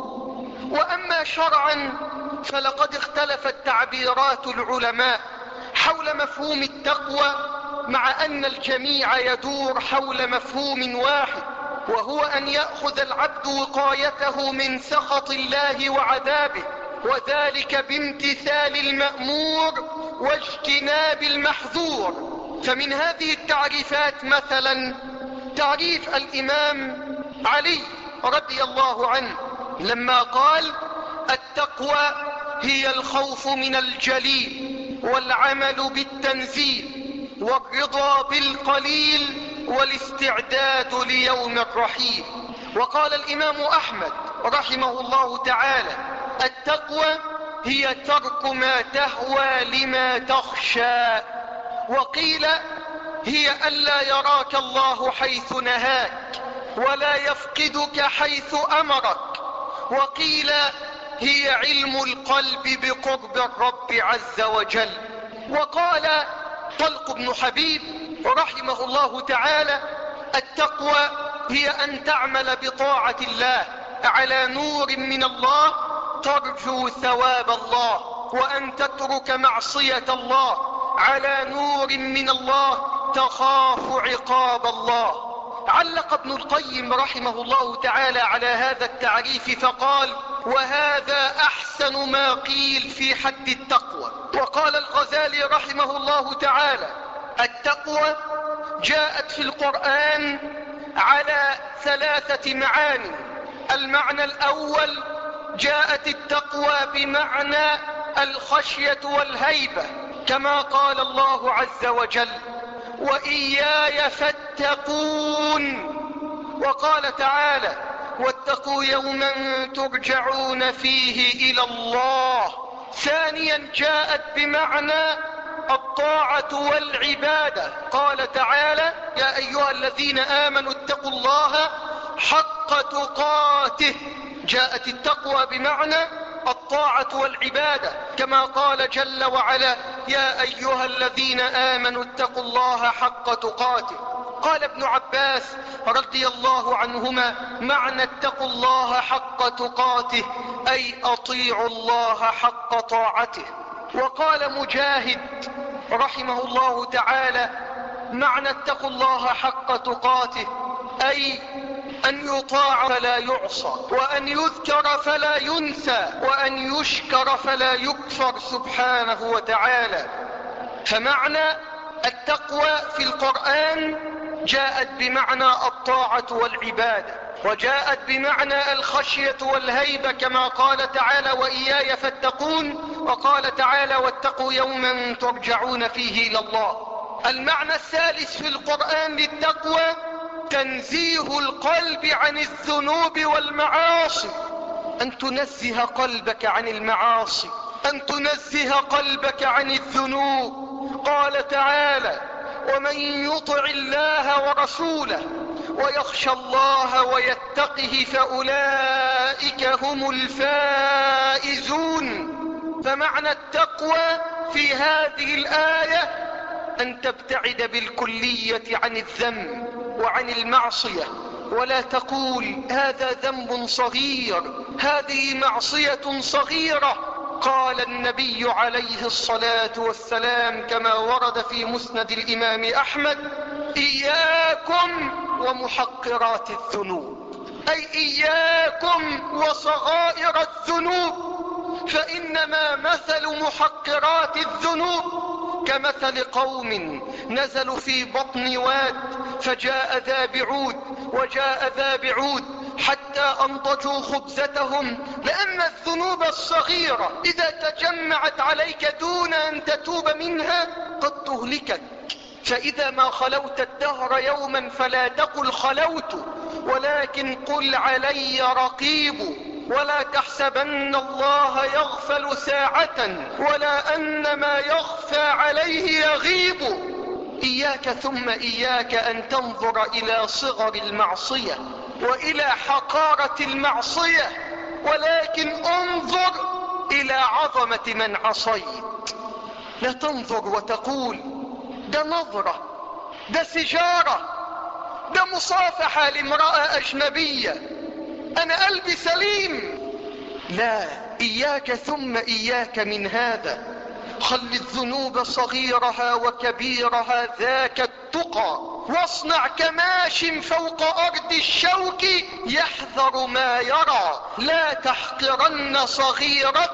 وأما شرعا فلقد اختلفت تعبيرات العلماء حول مفهوم التقوى، مع أن الجميع يدور حول مفهوم واحد، وهو أن يأخذ العبد وقايته من سخط الله وعذابه، وذلك بامتثال المأمور واجتناب المحذور. فمن هذه التعريفات مثلا تعريف الإمام علي رضي الله عنه لما قال: التقوى هي الخوف من الجليل والعمل بالتنزيل والرضا بالقليل والاستعداد ليوم الرحيل. وقال الإمام أحمد رحمه الله تعالى: التقوى هي ترك ما تهوى لما تخشى. وقيل: هي ألا يراك الله حيث نهاك ولا يفقدك حيث أمرك. وقيل: هي علم القلب بقرب الرب عز وجل. وقال طلق بن حبيب رحمه الله تعالى: التقوى هي أن تعمل بطاعة الله على نور من الله ترجو ثواب الله، وأن تترك معصية الله على نور من الله تخاف عقاب الله. علق ابن القيم رحمه الله تعالى على هذا التعريف فقال: وهذا أحسن ما قيل في حد التقوى. وقال الغزالي رحمه الله تعالى: التقوى جاءت في القرآن على 3 معاني. المعنى الأول: جاءت التقوى بمعنى الخشية والهيبة، كما قال الله عز وجل: وإياي فاتقون. وقال تعالى: واتقوا يوما ترجعون فيه إلى الله. ثانيا: جاءت بمعنى الطاعة والعبادة، قال تعالى: يا أيها الذين آمنوا اتقوا الله حق تقاته. جاءت التقوى بمعنى الطاعة والعبادة، كما قال جل وعلا: يا أيها الذين آمنوا اتقوا الله حق تقاته. قال ابن عباس رضي الله عنهما: معنى اتقوا الله حق تقاته أي أطيعوا الله حق طاعته. وقال مجاهد رحمه الله تعالى: معنى اتقوا الله حق تقاته أي أن يطاع فلا يعصى، وأن يذكر فلا ينسى، وأن يشكر فلا يكفر سبحانه وتعالى. فمعنى التقوى في القرآن جاءت بمعنى الطاعة والعبادة، وجاءت بمعنى الخشية والهيبة كما قال تعالى: وإياي فاتقون، وقال تعالى: واتقوا يوما ترجعون فيه إلى الله. المعنى الثالث في القرآن للتقوى تنزيه القلب عن الذنوب والمعاصي، أن تنزه قلبك عن المعاصي، أن تنزه قلبك عن الذنوب. قال تعالى: ومن يطع الله ورسوله ويخشى الله ويتقه فأولئك هم الفائزون. فمعنى التقوى في هذه الآية أن تبتعد بالكلية عن الذنب وعن المعصية، ولا تقول هذا ذنب صغير، هذه معصية صغيرة. قال النبي عليه الصلاة والسلام كما ورد في مسند الإمام أحمد: إياكم ومحقرات الذنوب، أي إياكم وصغائر الذنوب، فإنما مثل محقرات الذنوب كمثل قوم نزلوا في بطن واد فجاء ذا بعود وجاء ذا بعود حتى أنضجوا خبزتهم، لأن الذنوب الصغيرة إذا تجمعت عليك دون أن تتوب منها قد تهلكك. فإذا ما خلوت الدهر يوما فلا تقل خلوت، ولكن قل علي رقيب. ولا تحسبن الله يغفل ساعة ولا أن ما يخفى عليه يغيب. إياك ثم إياك أن تنظر إلى صغر المعصية وإلى حقارة المعصية، ولكن انظر إلى عظمة من عصيت. لا تنظر وتقول ده نظرة، ده سجارة، ده مصافحة لامرأة أجنبية، أنا قلبي سليم. لا، إياك ثم إياك من هذا. خل الذنوب صغيرها وكبيرها ذاك التقى، واصنع كماش فوق أرض الشوك يحذر ما يرى، لا تحقرن صغيرة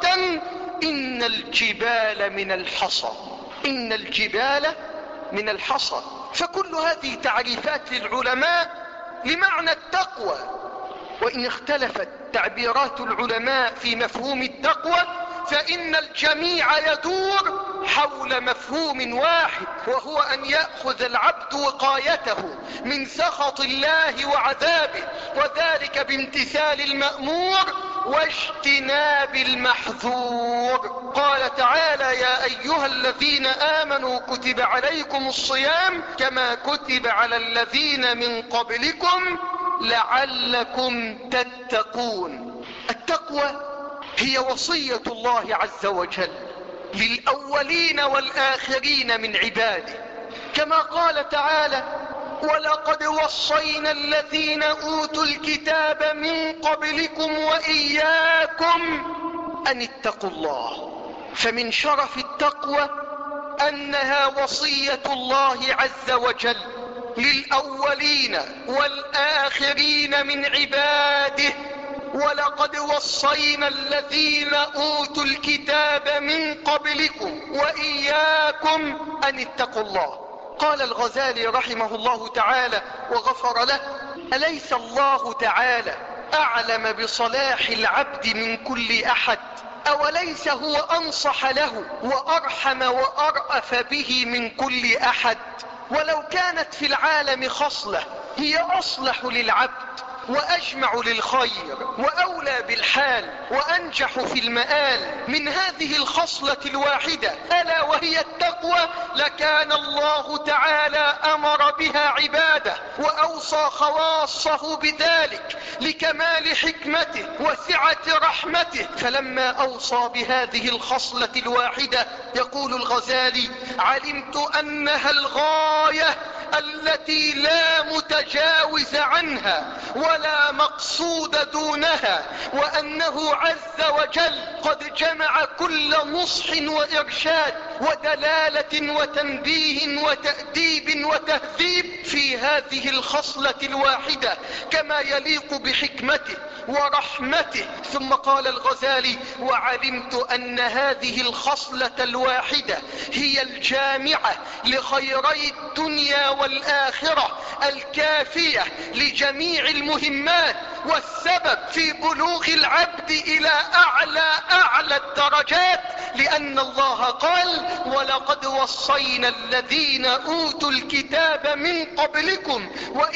إن الجبال من الحصى، إن الجبال من الحصى. فكل هذه تعريفات للعلماء لمعنى التقوى، وإن اختلفت تعبيرات العلماء في مفهوم التقوى فإن الجميع يدور حول مفهوم واحد، وهو أن يأخذ العبد وقايته من سخط الله وعذابه، وذلك بامتثال المأمور واجتناب المحظور. قال تعالى: يا أيها الذين آمنوا كتب عليكم الصيام كما كتب على الذين من قبلكم لعلكم تتقون. التقوى هي وصية الله عز وجل للأولين والآخرين من عباده، كما قال تعالى: ولقد وصينا الذين أوتوا الكتاب من قبلكم وإياكم أن اتقوا الله. فمن شرف التقوى أنها وصية الله عز وجل للأولين والآخرين من عباده. ولقد وصينا الذين أوتوا الكتاب من قبلكم وإياكم أن اتقوا الله. قال الغزالي رحمه الله تعالى وغفر له: أليس الله تعالى أعلم بصلاح العبد من كل أحد؟ أوليس هو أنصح له وأرحم وأرأف به من كل أحد؟ ولو كانت في العالم خصلة هي أصلح للعبد وأجمع للخير وأولى بالحال وأنجح في المآل من هذه الخصلة الواحدة ألا وهي التقوى، لكان كان الله تعالى أمر بها عباده وأوصى خواصه بذلك لكمال حكمته وسعة رحمته. فلما أوصى بهذه الخصلة الواحدة يقول الغزالي: علمت أنها الغاية التي لا متجاوز عنها ولا مقصود دونها، وأنه عز وجل قد جمع كل نصح وإرشاد ودلالة وتنبيه وتأديب وتهذيب في هذه الخصلة الواحدة كما يليق بحكمته ورحمته. ثم قال الغزالي: وعلمت أن هذه الخصلة الواحدة هي الجامعة لخيري الدنيا والآخرة، الكافية لجميع المهمات، والسبب في بلوغ العبد إلى أعلى الدرجات، لأن الله قال: ولقد وصينا الذين أوتوا الكتاب من قبلكم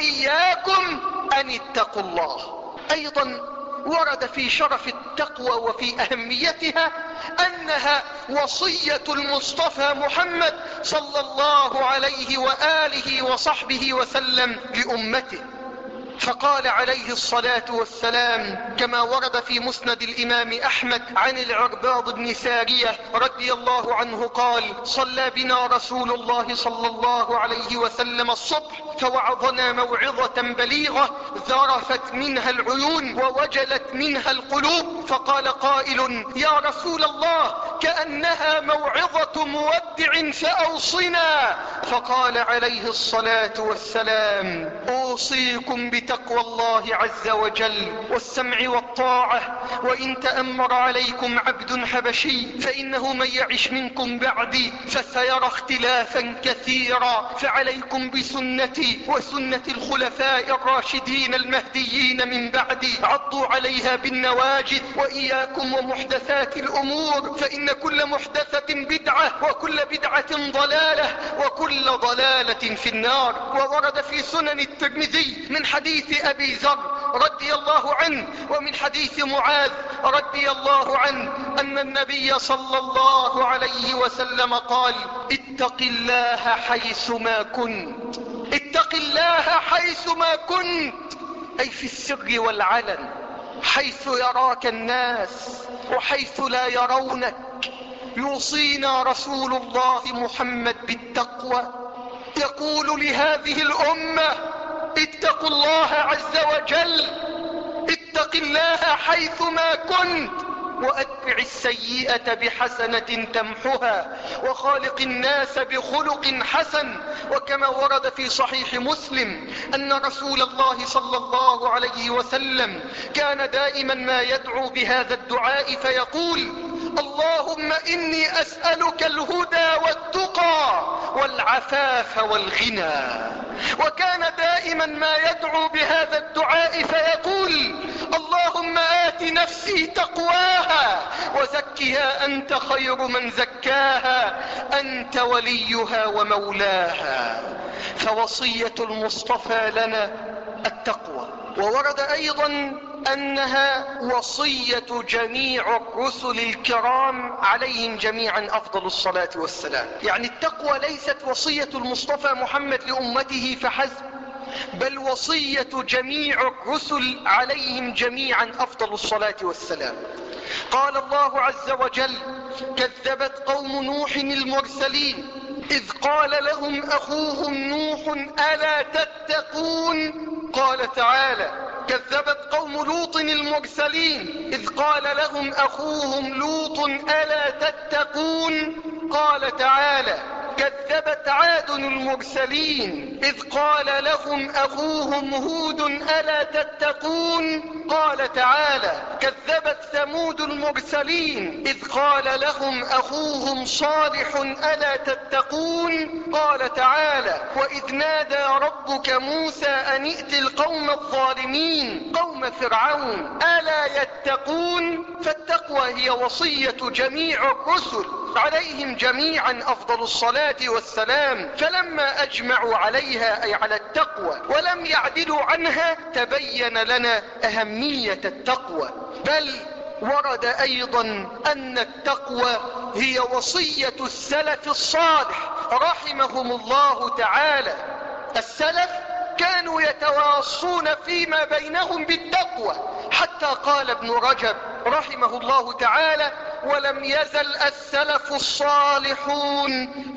وإياكم أن اتقوا الله. أيضا ورد في شرف التقوى وفي أهميتها أنها وصية المصطفى محمد صلى الله عليه وآله وصحبه وسلم لأمته. فقال عليه الصلاة والسلام كما ورد في مسند الإمام أحمد عن العرباض بن سارية رضي الله عنه قال: صلى بنا رسول الله صلى الله عليه وسلم الصبح فوعظنا موعظة بليغة ذرفت منها العيون ووجلت منها القلوب، فقال قائل: يا رسول الله كأنها موعظة مودع فأوصنا. فقال عليه الصلاة والسلام: أوصيكم بتقوى الله عز وجل والسمع والطاعة، وإن تأمر عليكم عبد حبشي فإنه من يعش منكم بعدي فسيرى اختلافا كثيرا، فعليكم بسنتي وسنة الخلفاء الراشدين المهديين من بعدي، عضوا عليها بالنواجذ، وإياكم ومحدثات الأمور، فإن كل محدثة بدعة وكل بدعة ضلالة وكل ضلالة في النار. وورد في سنن الترمذي من حديث أبي ذر رضي الله عنه ومن حديث معاذ رضي الله عنه أن النبي صلى الله عليه وسلم قال: اتق الله حيثما كنت، اتق الله حيثما كنت، أي في السر والعلن، حيث يراك الناس وحيث لا يرونك. يوصينا رسول الله محمد بالتقوى، يقول لهذه الأمة: اتقوا الله عز وجل، اتق الله حيثما كنت، وأتبع السيئة بحسنة تمحها، وخالق الناس بخلق حسن. وكما ورد في صحيح مسلم أن رسول الله صلى الله عليه وسلم كان دائما ما يدعو بهذا الدعاء فيقول: اللهم إني أسألك الهدى والتقى والعفاف والغنى. وكان دائما ما يدعو بهذا الدعاء فيقول: اللهم آت نفسي تقواها وزكها أنت خير من زكاها أنت وليها ومولاها. فوصية المصطفى لنا التقوى. وورد أيضا أنها وصية جميع الرسل الكرام عليهم جميعا أفضل الصلاة والسلام. يعني التقوى ليست وصية المصطفى محمد لأمته فحسب، بل وصية جميع الرسل عليهم جميعا أفضل الصلاة والسلام. قال الله عز وجل: كذبت قوم نوح المرسلين إذ قال لهم أخوهم نوح ألا تتقون. قال تعالى: كذبت قوم لوط المرسلين إذ قال لهم أخوهم لوط ألا تتقون. قال تعالى: كذبت عاد المرسلين إذ قال لهم أخوهم هود ألا تتقون. قال تعالى: كذبت ثمود المرسلين إذ قال لهم أخوهم صالح ألا تتقون. قال تعالى: وإذ نادى ربك موسى أن ائت القوم الظالمين قوم فرعون ألا يتقون. فالتقوى هي وصية جميع الرسل عليهم جميعا أفضل الصلاة والسلام. فلما أجمعوا عليها أي على التقوى ولم يعدلوا عنها تبين لنا أهمية التقوى. بل ورد أيضا أن التقوى هي وصية السلف الصالح رحمهم الله تعالى. السلف كانوا يتواصون فيما بينهم بالتقوى، حتى قال ابن رجب رحمه الله تعالى: ولم يزل السلف الصالحون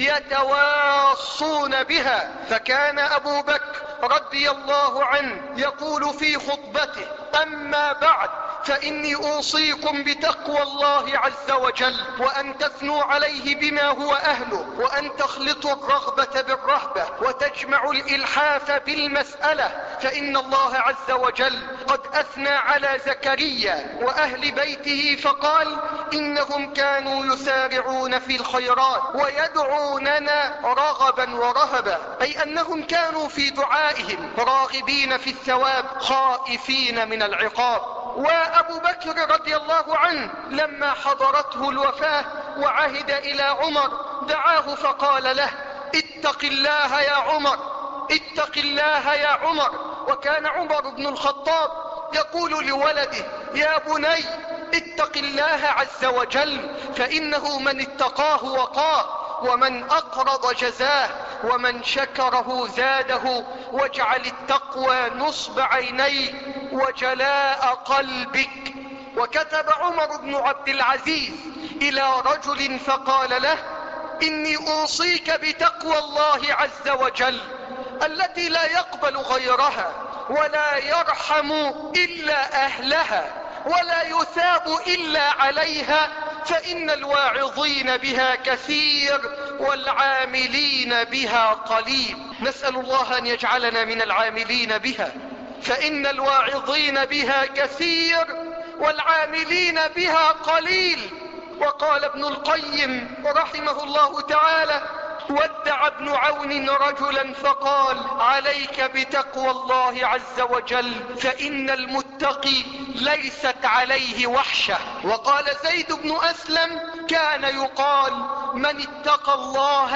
يتواصون بها. فكان أبو بكر رضي الله عنه يقول في خطبته: أما بعد فإني أوصيكم بتقوى الله عز وجل، وأن تثنوا عليه بما هو أهله، وأن تخلطوا الرغبة بالرهبة، وتجمعوا الإلحاف بالمسألة، فإن الله عز وجل قد أثنى على زكريا وأهل بيته فقال: إنهم كانوا يسارعون في الخيرات ويدعوننا رغبا ورهبا، أي أنهم كانوا في دعائهم راغبين في الثواب خائفين من العقاب. وأبو بكر رضي الله عنه لما حضرته الوفاة وعهد إلى عمر دعاه فقال له: اتق الله يا عمر، اتق الله يا عمر. وكان عمر بن الخطاب يقول لولده: يا بني اتق الله عز وجل، فإنه من اتقاه وقاه، ومن أقرض جزاه، ومن شكره زاده، واجعل التقوى نصب عينيك وجلاء قلبك. وكتب عمر بن عبد العزيز إلى رجل فقال له: إني أوصيك بتقوى الله عز وجل التي لا يقبل غيرها، ولا يرحم إلا أهلها، ولا يثاب إلا عليها، فإن الواعظين بها كثير والعاملين بها قليل. نسأل الله أن يجعلنا من العاملين بها، فإن الواعظين بها كثير والعاملين بها قليل. وقال ابن القيم رحمه الله تعالى: ودع ابن عون رجلا فقال: عليك بتقوى الله عز وجل، فإن المتقي ليست عليه وحشة. وقال زيد بن أسلم: كان يقال: من اتقى الله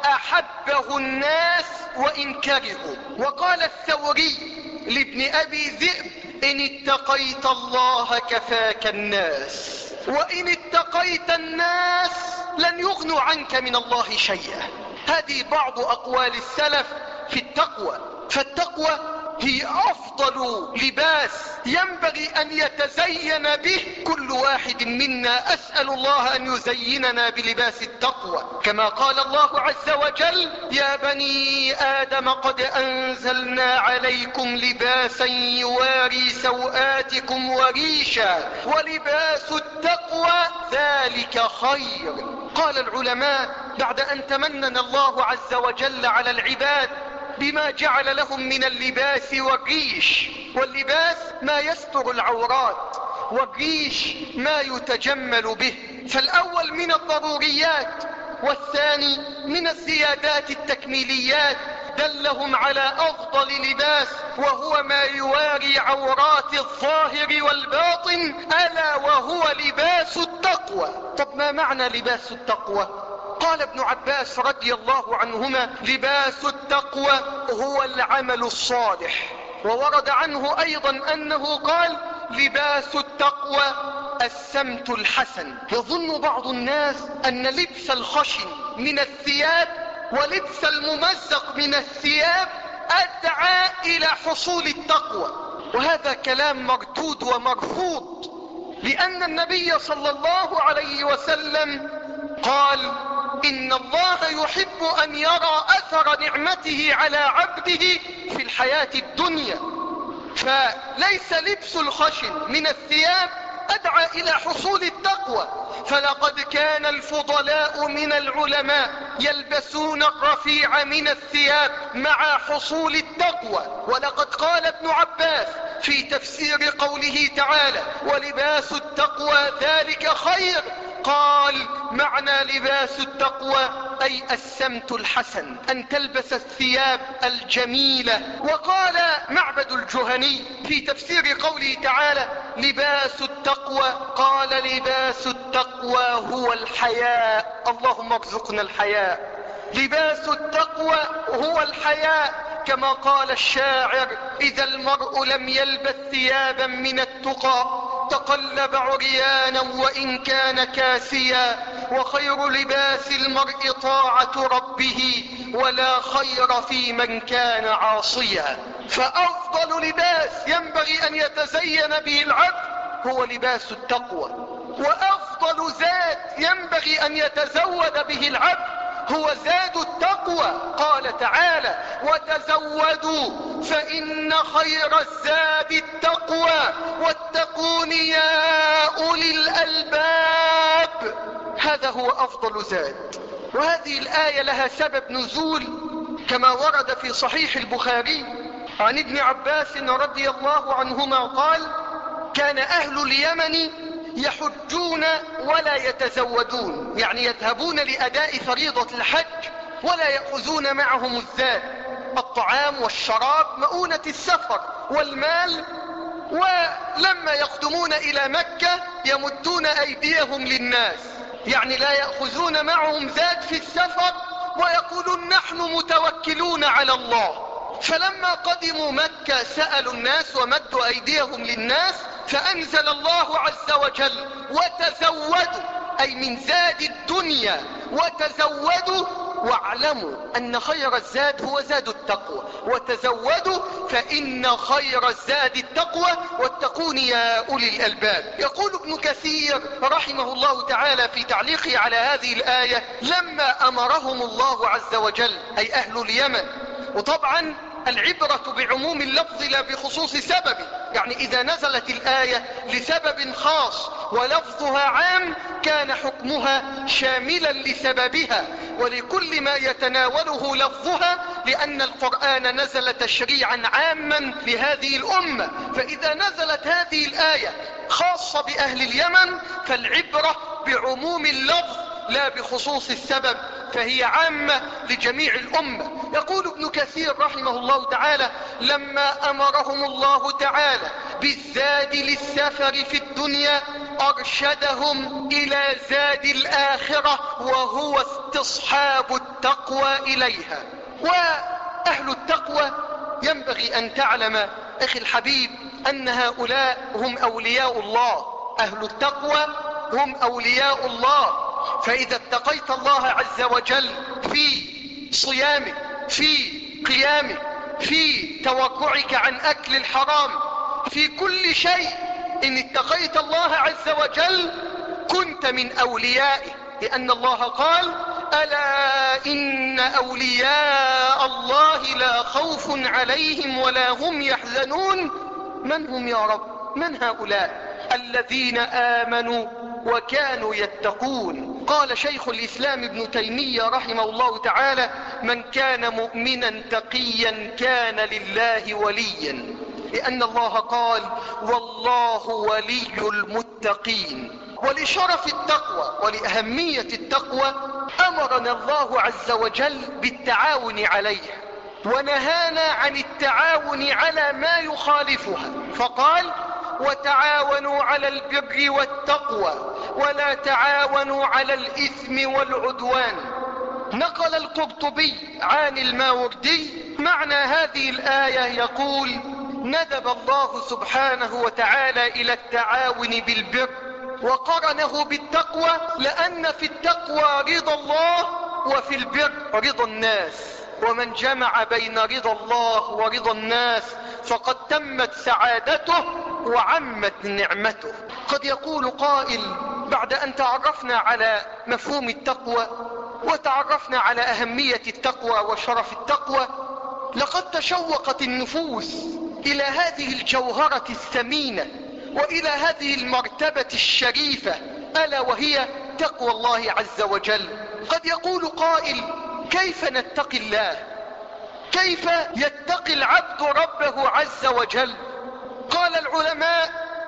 أحبه الناس وإن كرهوا. وقال الثوري لابن أبي ذئب: إن اتقيت الله كفاك الناس، وإن اتقيت الناس لن يغنوا عنك من الله شيئا. هذه بعض أقوال السلف في التقوى. فالتقوى هي أفضل لباس ينبغي أن يتزين به كل واحد منا. أسأل الله أن يزيننا بلباس التقوى، كما قال الله عز وجل: يا بني آدم قد أنزلنا عليكم لباسا يواري سوآتكم وريشا، ولباس التقوى ذلك خير. قال العلماء: بعد أن تمنن الله عز وجل على العباد بما جعل لهم من اللباس والريش، واللباس ما يستر العورات، والريش ما يتجمل به، فالأول من الضروريات والثاني من الزيادات التكميليات، دلهم على أفضل لباس وهو ما يواري عورات الظاهر والباطن، ألا وهو لباس التقوى. طب ما معنى لباس التقوى؟ قال ابن عباس رضي الله عنهما: لباس التقوى هو العمل الصالح. وورد عنه أيضا أنه قال: لباس التقوى السمت الحسن. يظن بعض الناس أن لبس الخشن من الثياب ولبس الممزق من الثياب أدعى إلى حصول التقوى، وهذا كلام مردود ومرفوض، لأن النبي صلى الله عليه وسلم قال: إن الله يحب أن يرى أثر نعمته على عبده في الحياة الدنيا. فليس لبس الخشن من الثياب أدعى إلى حصول التقوى، فلقد كان الفضلاء من العلماء يلبسون الرفيع من الثياب مع حصول التقوى. ولقد قال ابن عباس في تفسير قوله تعالى: ولباس التقوى ذلك خير، قال: معنى لباس التقوى أي السمت الحسن، أن تلبس الثياب الجميلة. وقال معبد الجهني في تفسير قوله تعالى: لباس التقوى، قال: لباس التقوى هو الحياء. اللهم ارزقنا الحياء. لباس التقوى هو الحياء، كما قال الشاعر: إذا المرء لم يلبس ثيابا من التقى تقلب عريانا وإن كان كاسيا، وخير لباس المرء طاعة ربه ولا خير في من كان عاصيا. فأفضل لباس ينبغي أن يتزين به العبد هو لباس التقوى، وأفضل زاد ينبغي أن يتزود به العبد هو زاد التقوى. قال تعالى: وتزودوا فإن خير الزاد التقوى واتقون يا أولي الألباب. هذا هو أفضل زاد. وهذه الآية لها سبب نزول كما ورد في صحيح البخاري عن ابن عباس رضي الله عنهما قال: كان أهل اليمن يحجون ولا يتزودون، يعني يذهبون لأداء فريضة الحج ولا يأخذون معهم الزاد، الطعام والشراب، مؤونة السفر والمال. ولما يقدمون إلى مكة يمدون أيديهم للناس، يعني لا يأخذون معهم زاد في السفر ويقولون نحن متوكلون على الله. فلما قدموا مكة سألوا الناس ومدوا أيديهم للناس، فأنزل الله عز وجل: وتزودوا، أي من زاد الدنيا، وتزودوا واعلموا أن خير الزاد هو زاد التقوى، وتزودوا فإن خير الزاد التقوى واتقون يا أولي الألباب. يقول ابن كثير رحمه الله تعالى في تعليقه على هذه الآية: لما أمرهم الله عز وجل، أي أهل اليمن، وطبعا العبرة بعموم اللفظ لا بخصوص سببه، يعني إذا نزلت الآية لسبب خاص ولفظها عام كان حكمها شاملا لسببها ولكل ما يتناوله لفظها، لأن القرآن نزل تشريعا عاما لهذه الأمة. فإذا نزلت هذه الآية خاصة بأهل اليمن فالعبرة بعموم اللفظ لا بخصوص السبب، فهي عامة لجميع الأمة. يقول ابن كثير رحمه الله تعالى: لما أمرهم الله تعالى بالزاد للسفر في الدنيا أرشدهم إلى زاد الآخرة وهو استصحاب التقوى إليها. وأهل التقوى ينبغي أن تعلم أخي الحبيب أن هؤلاء هم أولياء الله. أهل التقوى هم أولياء الله. فإذا اتقيت الله عز وجل في صيامك، في قيامك، في توقعك عن أكل الحرام، في كل شيء إن اتقيت الله عز وجل كنت من أوليائه، لأن الله قال: ألا إن أولياء الله لا خوف عليهم ولا هم يحزنون. من هم يا رب؟ من هؤلاء؟ الذين آمنوا وكانوا يتقون. قال شيخ الإسلام ابن تيمية رحمه الله تعالى: من كان مؤمنا تقيا كان لله وليا، لأن الله قال: والله ولي المتقين. ولشرف التقوى ولأهمية التقوى أمرنا الله عز وجل بالتعاون عليها ونهانا عن التعاون على ما يخالفها، فقال: وتعاونوا على البر والتقوى ولا تعاونوا على الإثم والعدوان. نقل القرطبي عن الماوردي معنى هذه الآية يقول: ندب الله سبحانه وتعالى إلى التعاون بالبر وقرنه بالتقوى، لأن في التقوى رضا الله وفي البر رضا الناس، ومن جمع بين رضا الله ورضا الناس فقد تمت سعادته وعمت نعمته. قد يقول قائل بعد أن تعرفنا على مفهوم التقوى وتعرفنا على أهمية التقوى وشرف التقوى، لقد تشوقت النفوس إلى هذه الجوهرة الثمينة وإلى هذه المرتبة الشريفة، ألا وهي تقوى الله عز وجل. قد يقول قائل: كيف نتقي الله؟ كيف يتقي العبد ربه عز وجل؟ قال العلماء: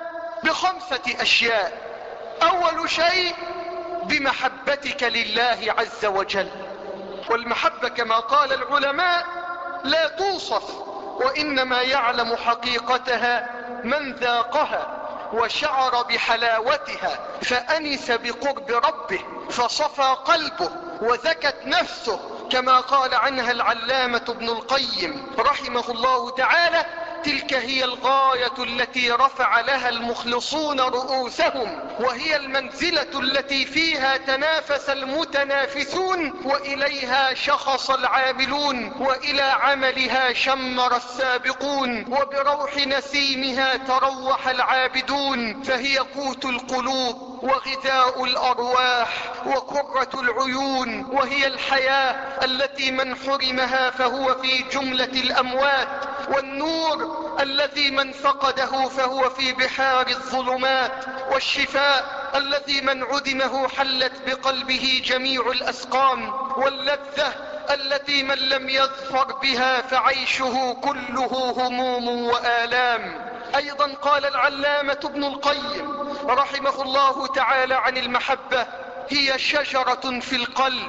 ب5 أشياء. أول شيء بمحبتك لله عز وجل، والمحبة كما قال العلماء لا توصف، وإنما يعلم حقيقتها من ذاقها وشعر بحلاوتها فأنس بقرب ربه فصفى قلبه وزكت نفسه، كما قال عنها العلامة ابن القيم رحمه الله تعالى: تلك هي الغاية التي رفع لها المخلصون رؤوسهم، وهي المنزلة التي فيها تنافس المتنافسون، وإليها شخص العاملون، وإلى عملها شمر السابقون، وبروح نسيمها تروح العابدون، فهي قوت القلوب وغذاء الأرواح وقرة العيون، وهي الحياة التي من حرمها فهو في جملة الأموات، والنور الذي من فقده فهو في بحار الظلمات، والشفاء الذي من عدمه حلت بقلبه جميع الأسقام، واللذة التي من لم يظفر بها فعيشه كله هموم وآلام. أيضا قال العلامة ابن القيم رحمه الله تعالى عن المحبة: هي شجرة في القلب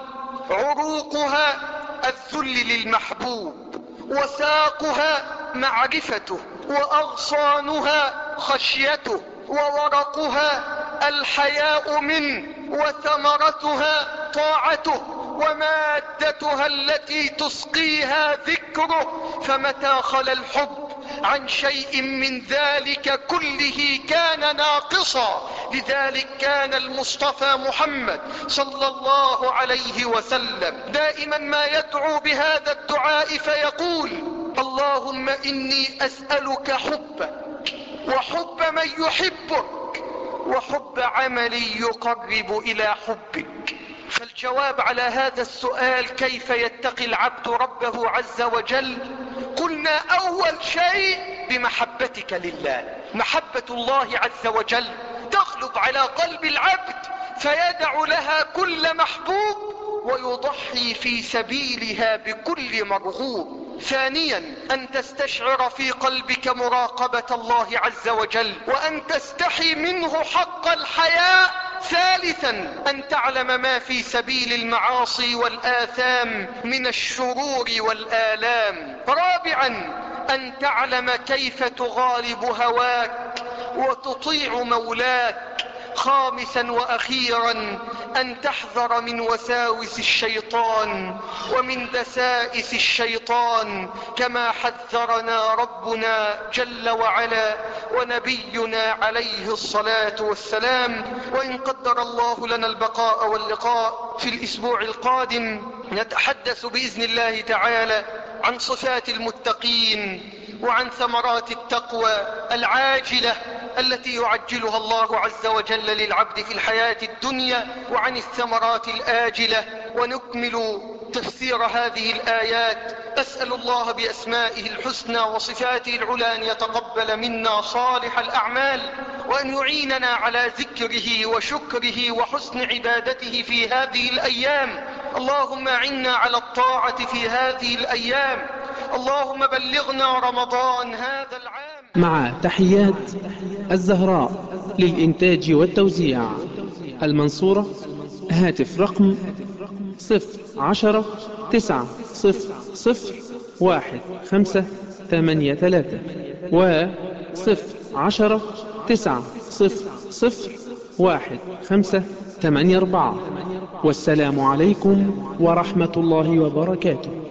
عروقها الذل للمحبوب، وساقها معرفته، وأغصانها خشيته، وورقها الحياء منه، وثمرتها طاعته، ومادتها التي تسقيها ذكره. فمتى خلا الحب عن شيء من ذلك كله كان ناقصا. لذلك كان المصطفى محمد صلى الله عليه وسلم دائما ما يدعو بهذا الدعاء فيقول: اللهم إني أسألك حبك وحب من يحبك وحب عمل يقرب إلى حبك. فالجواب على هذا السؤال: كيف يتقي العبد ربه عز وجل؟ قلنا أول شيء بمحبتك لله. محبة الله عز وجل تغلب على قلب العبد فيدع لها كل محبوب ويضحي في سبيلها بكل مرغوب. ثانيا أن تستشعر في قلبك مراقبة الله عز وجل وأن تستحي منه حق الحياء. ثالثا أن تعلم ما في سبيل المعاصي والآثام من الشرور والآلام. رابعا أن تعلم كيف تغالب هواك وتطيع مولاك. خامسا وأخيرا أن تحذر من وساوس الشيطان ومن دسائس الشيطان كما حذرنا ربنا جل وعلا ونبينا عليه الصلاة والسلام. وإن قدر الله لنا البقاء واللقاء في الأسبوع القادم نتحدث بإذن الله تعالى عن صفات المتقين وعن ثمرات التقوى العاجلة التي يعجلها الله عز وجل للعبد في الحياة الدنيا، وعن الثمرات الآجلة، ونكمل تفسير هذه الآيات. أسأل الله بأسمائه الحسنى وصفاته العلى أن يتقبل منا صالح الأعمال، وأن يعيننا على ذكره وشكره وحسن عبادته في هذه الأيام. اللهم أعنا على الطاعة في هذه الأيام. اللهم بلغنا رمضان هذا العام. مع تحيات الزهراء للإنتاج والتوزيع، المنصورة. هاتف رقم 010-900-1583 و 010-900-1584. والسلام عليكم ورحمة الله وبركاته.